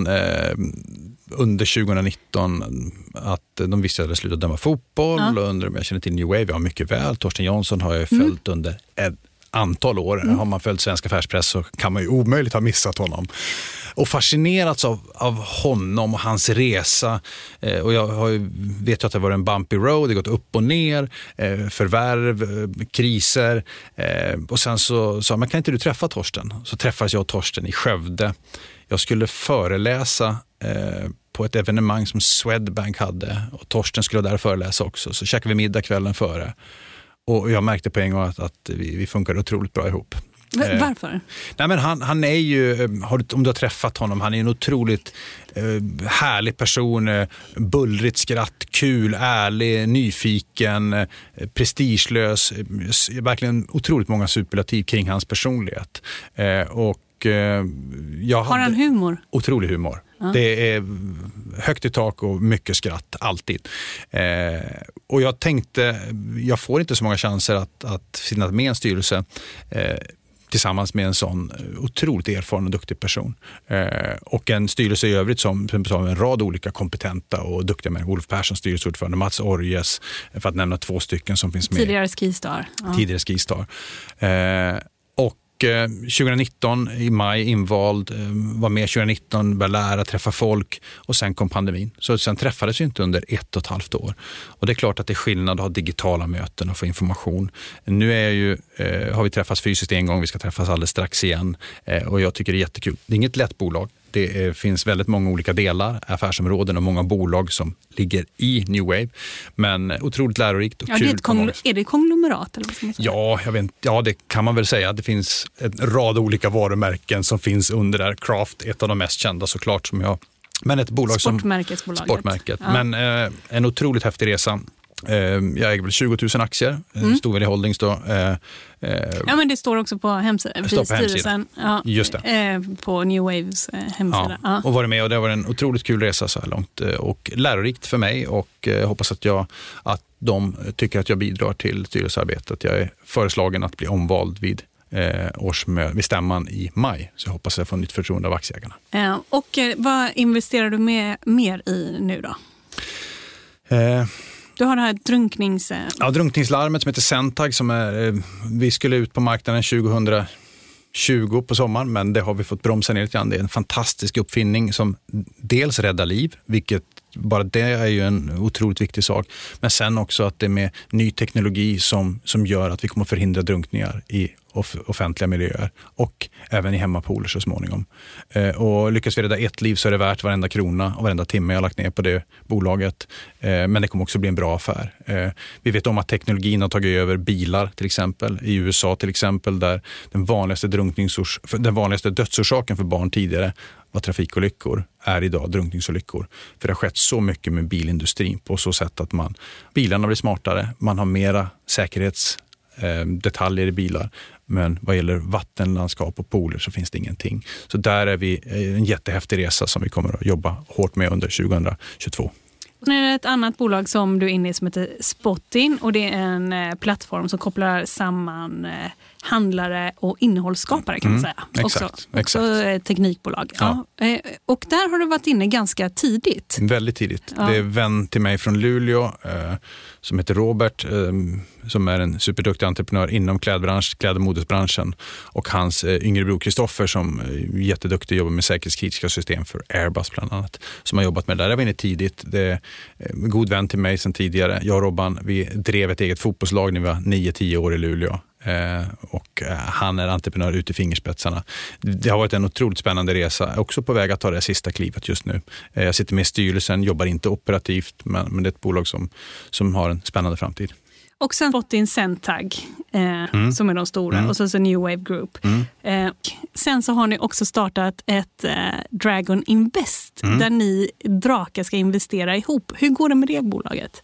under 2019 att de visste att jag hade slutat döma fotboll och undrar om jag känner till New Wave. Ja, mycket väl. Torsten Jansson har jag följt under antal år. Har man följt svensk affärspress så kan man ju omöjligt ha missat honom. Och fascinerats av honom och hans resa. Och jag vet att det var en bumpy road, det har gått upp och ner, förvärv, kriser. Och sen så sa man, kan inte du träffa Torsten? Så träffades jag och Torsten i Skövde. Jag skulle föreläsa på ett evenemang som Swedbank hade och Torsten skulle där föreläsa också. Så käkade vi middag kvällen före. Och jag märkte på en gång att vi funkar otroligt bra ihop. Varför? Nej, men han är ju, om du har träffat honom, han är en otroligt härlig person, bullrigt skratt, kul, ärlig, nyfiken, prestigelös, verkligen otroligt många superlativ kring hans personlighet. Har han humor? Otrolig humor. Det är högt i tak och mycket skratt, alltid. Och jag tänkte, jag får inte så många chanser att sitta med en styrelse tillsammans med en sån otroligt erfaren och duktig person. Och en styrelse i övrigt som har en rad olika kompetenta och duktiga människor. Olof Persson, styrelseordförande, Mats Orjes, för att nämna 2 stycken som finns med. Tidigare Skistar. Tidigare Skistar. Och 2019 i maj invald, var med 2019, började lära, träffa folk och sen kom pandemin. Så sen träffades vi inte under 1,5 år. Och det är klart att det är skillnad att ha digitala möten och få information. Nu har vi träffats fysiskt en gång, vi ska träffas alldeles strax igen och jag tycker det är jättekul. Det är inget lätt bolag. Det finns väldigt många olika delar, affärsområden och många bolag som ligger i New Wave. Men otroligt lärorikt och kul. Är det konglomerat? Eller vad ska man säga? Ja, det kan man väl säga. Det finns en rad olika varumärken som finns under där. Craft, ett av de mest kända såklart som jag. Men ett bolag Sportmärket. Ja. Men en otroligt häftig resa. Jag äger väl 20 000 aktier, Storvälj Holdings då. Ja, men det står också på hemsidan. Styrelsen. Ja, just det. På New Waves hemsida. Ja, och varit med och det var en otroligt kul resa så här långt och lärorikt för mig och hoppas att de tycker att jag bidrar till styrelsearbetet. Jag är föreslagen att bli omvald vid stämman i maj, så jag hoppas att jag får nytt förtroende av aktieägarna. Och vad investerar du mer i nu då? Du har det här drunkningslarmet som heter Centag vi skulle ut på marknaden 2020 på sommaren, men det har vi fått bromsa ner lite grann. Det är en fantastisk uppfinning som dels räddar liv, vilket bara det är ju en otroligt viktig sak, men sen också att det är med ny teknologi som gör att vi kommer att förhindra drunkningar i offentliga miljöer och även i hemmapooler så småningom. Och lyckas vi rädda ett liv så är det värt varenda krona och varenda timme jag har lagt ner på det bolaget. Men det kommer också bli en bra affär. Vi vet om att teknologin har tagit över bilar till exempel. I USA till exempel, där den vanligaste dödsorsaken för barn tidigare var trafikolyckor, är idag drunkningsolyckor. För det har skett så mycket med bilindustrin på så sätt att bilarna blir smartare, man har mera säkerhetsdetaljer i bilar. Men vad gäller vattenlandskap och pooler så finns det ingenting. Så där är vi en jättehäftig resa som vi kommer att jobba hårt med under 2022. Sen är det ett annat bolag som du är inne i som heter Spotin, och det är en plattform som kopplar samman handlare och innehållsskapare kan man säga. Också teknikbolag. Ja. Och där har du varit inne ganska tidigt. Väldigt tidigt. Ja. Det är en vän till mig från Luleå som heter Robert, som är en superduktig entreprenör inom kläd- och modesbranschen, och hans yngre bror Kristoffer som är jätteduktig, jobbar med säkerhetskritiska system för Airbus bland annat, som har jobbat med det där. Jag var inne tidigt. Det är en god vän till mig sedan tidigare. Jag och Robban, vi drev ett eget fotbollslag när vi var 9-10 år i Luleå. Och han är entreprenör ut i fingerspetsarna. Det har varit en otroligt spännande resa, också på väg att ta det sista klivet just nu. Jag sitter med i styrelsen, jobbar inte operativt, men det är ett bolag som har en spännande framtid. Och sen fått in Centag som är de stora, och så New Wave Group. Sen så har ni också startat ett Dragon Invest där ni drakar ska investera ihop. Hur går det med det bolaget?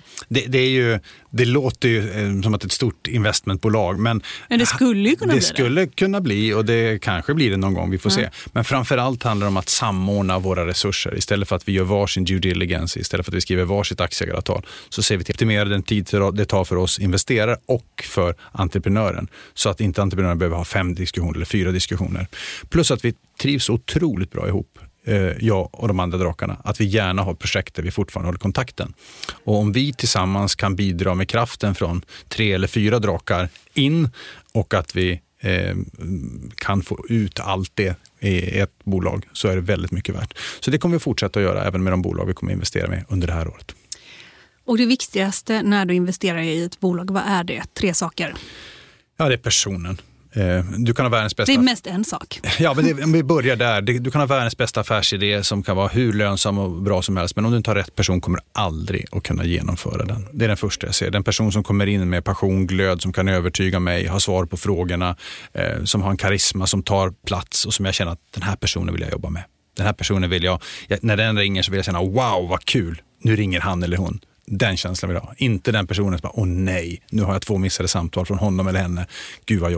Det låter ju som att ett stort investmentbolag, men det skulle ju kunna bli det. Det skulle kunna bli, och det kanske blir det någon gång, vi får se. Men framförallt handlar det om att samordna våra resurser. Istället för att vi gör varsin due diligence, istället för att vi skriver varsitt aktieägaravtal, så ser vi till att optimera den tid det tar för oss investerare och för entreprenören. Så att inte entreprenören behöver ha 5 diskussioner eller 4 diskussioner. Plus att vi trivs otroligt bra ihop, jag och de andra drakarna. Att vi gärna har projekt där vi fortfarande håller kontakten. Och om vi tillsammans kan bidra med kraften från 3 eller 4 drakar in, och att vi kan få ut allt det i ett bolag, så är det väldigt mycket värt. Så det kommer vi fortsätta att göra även med de bolag vi kommer att investera med under det här året. Och det viktigaste när du investerar i ett bolag, vad är det? 3 saker. Ja, det är personen. Du kan ha världens bästa... Det är mest en sak. Ja, men om vi börjar där. Du kan ha världens bästa affärsidé som kan vara hur lönsam och bra som helst. Men om du inte har rätt person kommer du aldrig att kunna genomföra den. Det är den första jag ser. Den person som kommer in med passion, glöd, som kan övertyga mig, har svar på frågorna, som har en karisma, som tar plats och som jag känner att den här personen vill jag jobba med. Den här personen vill jag... När den ringer så vill jag känna, wow, vad kul. Nu ringer han eller hon. Den känslan vill jag ha. Inte den personen som bara, åh nej, nu har jag 2 missade samtal från honom eller henne. Gud vad jobbigt.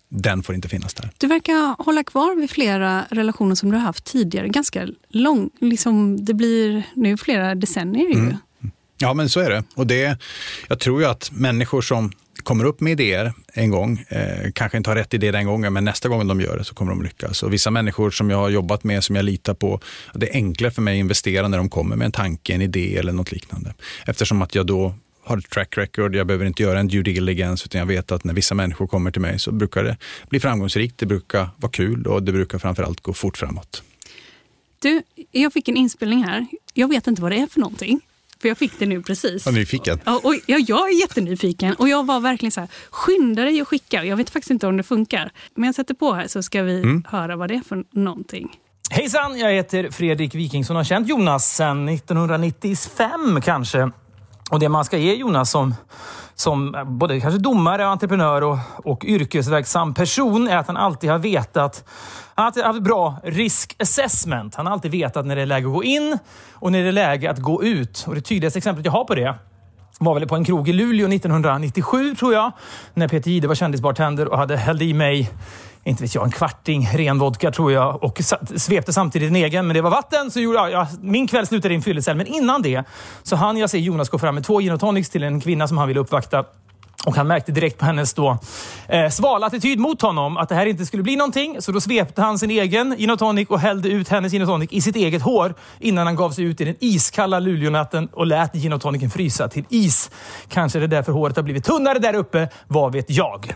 den får inte finnas där. Du verkar hålla kvar vid flera relationer som du har haft tidigare. Ganska lång, liksom det blir nu flera decennier ju. Ja, men så är det. Och jag tror ju att människor som kommer upp med idéer en gång, kanske inte har rätt idé den gången, men nästa gång de gör det så kommer de lyckas. Och vissa människor som jag har jobbat med, som jag litar på, det är enklare för mig att investera när de kommer med en tanke, en idé eller något liknande. Eftersom att jag då har ett track record, jag behöver inte göra en due diligence, utan jag vet att när vissa människor kommer till mig så brukar det bli framgångsrikt, det brukar vara kul och det brukar framförallt gå fort framåt. Du, jag fick en inspelning här. Jag vet inte vad det är för någonting. För jag fick det nu precis. Var nyfiken? Ja, jag är jättenyfiken. Och jag var verkligen så här, skynda dig och skicka. Jag vet faktiskt inte om det funkar. Men jag sätter på här så ska vi höra vad det är för någonting. Hejsan, jag heter Fredrik Wikingsson och har känt Jonas sedan 1995 kanske. Och det man ska ge Jonas som både kanske domare, entreprenör och yrkesverksam person är att han alltid har vetat, han har alltid haft bra risk assessment. Han har alltid vetat när det är läge att gå in och när det är läge att gå ut. Och det tydligaste exemplet jag har på det var väl på en krog i Luleå 1997 tror jag. När Peter Jihde var kändisbartender och hade hällt i mig, inte vet jag, en kvarting ren vodka tror jag och svepte samtidigt en egen, men det var vatten så gjorde jag, min kväll slutade i en fyllecell. Men innan det så hann jag se Jonas gå fram med 2 gin och tonics till en kvinna som han ville uppvakta. Och han märkte direkt på hennes då svala attityd mot honom att det här inte skulle bli någonting. Så då svepte han sin egen gin och tonic och hällde ut hennes gin och tonic i sitt eget hår innan han gav sig ut i den iskalla Luleånatten och lät gin och tonicen frysa till is. Kanske det därför håret har blivit tunnare där uppe, vad vet jag?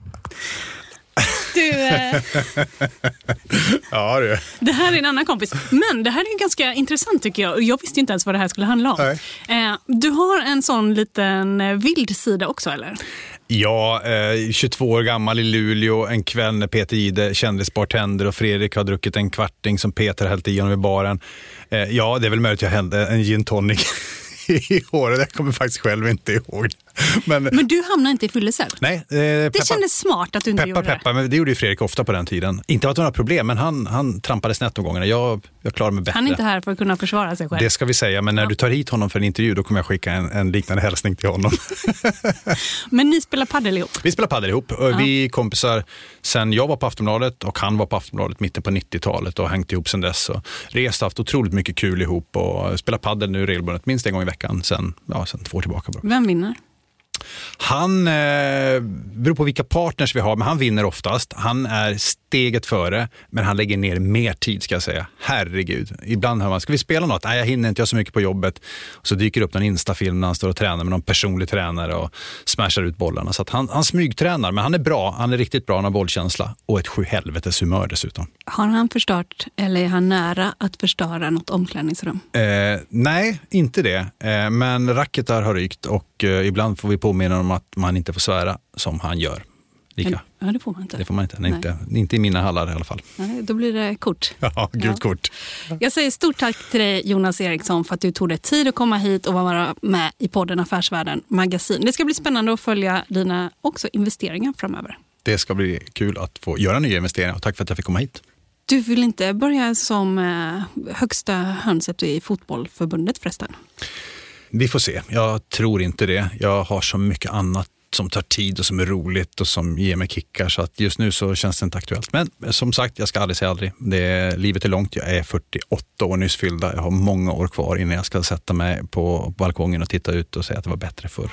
Ja, det. Det här är en annan kompis. Men det här är ganska intressant tycker jag. Och jag visste inte ens vad det här skulle handla om. Du har en sån liten vild sida också, eller? Ja, 22 år gammal i Luleå. En kväll när Peter Jihde, kändisbartender, och Fredrik har druckit en kvarting som Peter hällt igenom i baren. Ja, det är väl möjligt att jag hällde en gin tonic i håret. Jag kommer faktiskt själv inte ihåg. Men du hamnade inte i fyllecell? Nej. Det kändes smart att du inte gjorde det. Men det gjorde ju Fredrik ofta på den tiden. Inte att det var några problem, men han trampade snett någon gångerna. Jag klarar mig bättre. Han är inte här för att kunna försvara sig själv. Det ska vi säga, men när du tar hit honom för en intervju då kommer jag skicka en liknande hälsning till honom. Men ni spelar paddel ihop? Vi spelar paddel ihop. Vi är kompisar sen jag var på Aftonbladet och han var på Aftonbladet mitten på 90-talet och hängt ihop sen dess. Och rest, haft otroligt mycket kul ihop och spelar paddel nu regelbundet minst en gång i veckan sen 2 år tillbaka. Vem vinner? Han beror på vilka partners vi har, men han vinner oftast. Han är steget före, men han lägger ner mer tid ska jag säga. Herregud. Ibland hör man, ska vi spela något? Nej, jag hinner inte, jag har så mycket på jobbet. Och så dyker upp någon Insta-film när han står och tränar med någon personlig tränare och smashar ut bollarna. Så att han smygtränar, men han är bra. Han är riktigt bra, han har bollkänsla och ett 7-helvetes humör dessutom. Har han förstört, eller är han nära att förstöra något omklädningsrum? Nej, inte det. Men racketar har rykt och ibland får vi påminna om att man inte får svära som han gör. Lika. Ja, det får man inte. Det får man inte. Inte i mina hallar i alla fall. Nej, då blir det kort. Ja, gult kort. Jag säger stort tack till dig Jonas Eriksson för att du tog dig tid att komma hit och vara med i podden Affärsvärlden Magasin. Det ska bli spännande att följa dina också investeringar framöver. Det ska bli kul att få göra nya investeringar och tack för att jag fick komma hit. Du vill inte börja som högsta hönset i fotbollförbundet förresten? Vi får se. Jag tror inte det. Jag har så mycket annat som tar tid och som är roligt och som ger mig kickar. Så att just nu så känns det inte aktuellt. Men som sagt, jag ska aldrig säga aldrig. Livet är långt. Jag är 48 år nyss fyllda. Jag har många år kvar innan jag ska sätta mig på balkongen och titta ut och säga att det var bättre förr.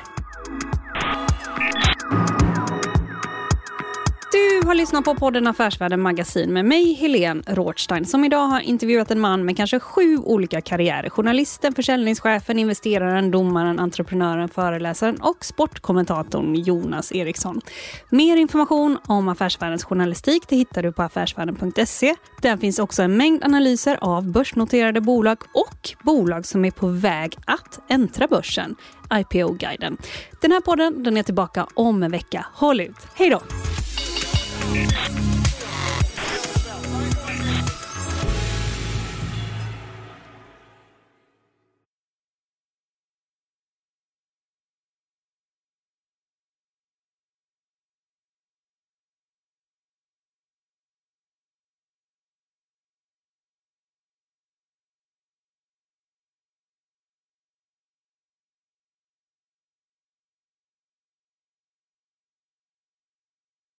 Du har lyssnat på podden Affärsvärlden Magasin med mig, Helene Rothstein, som idag har intervjuat en man med kanske 7 olika karriärer. Journalisten, försäljningschefen, investeraren, domaren, entreprenören, föreläsaren och sportkommentatorn Jonas Eriksson. Mer information om Affärsvärldens journalistik det hittar du på affärsvärlden.se. Där finns också en mängd analyser av börsnoterade bolag och bolag som är på väg att äntra börsen. IPO-guiden. Den här podden den är tillbaka om en vecka. Håll ut. Hej då!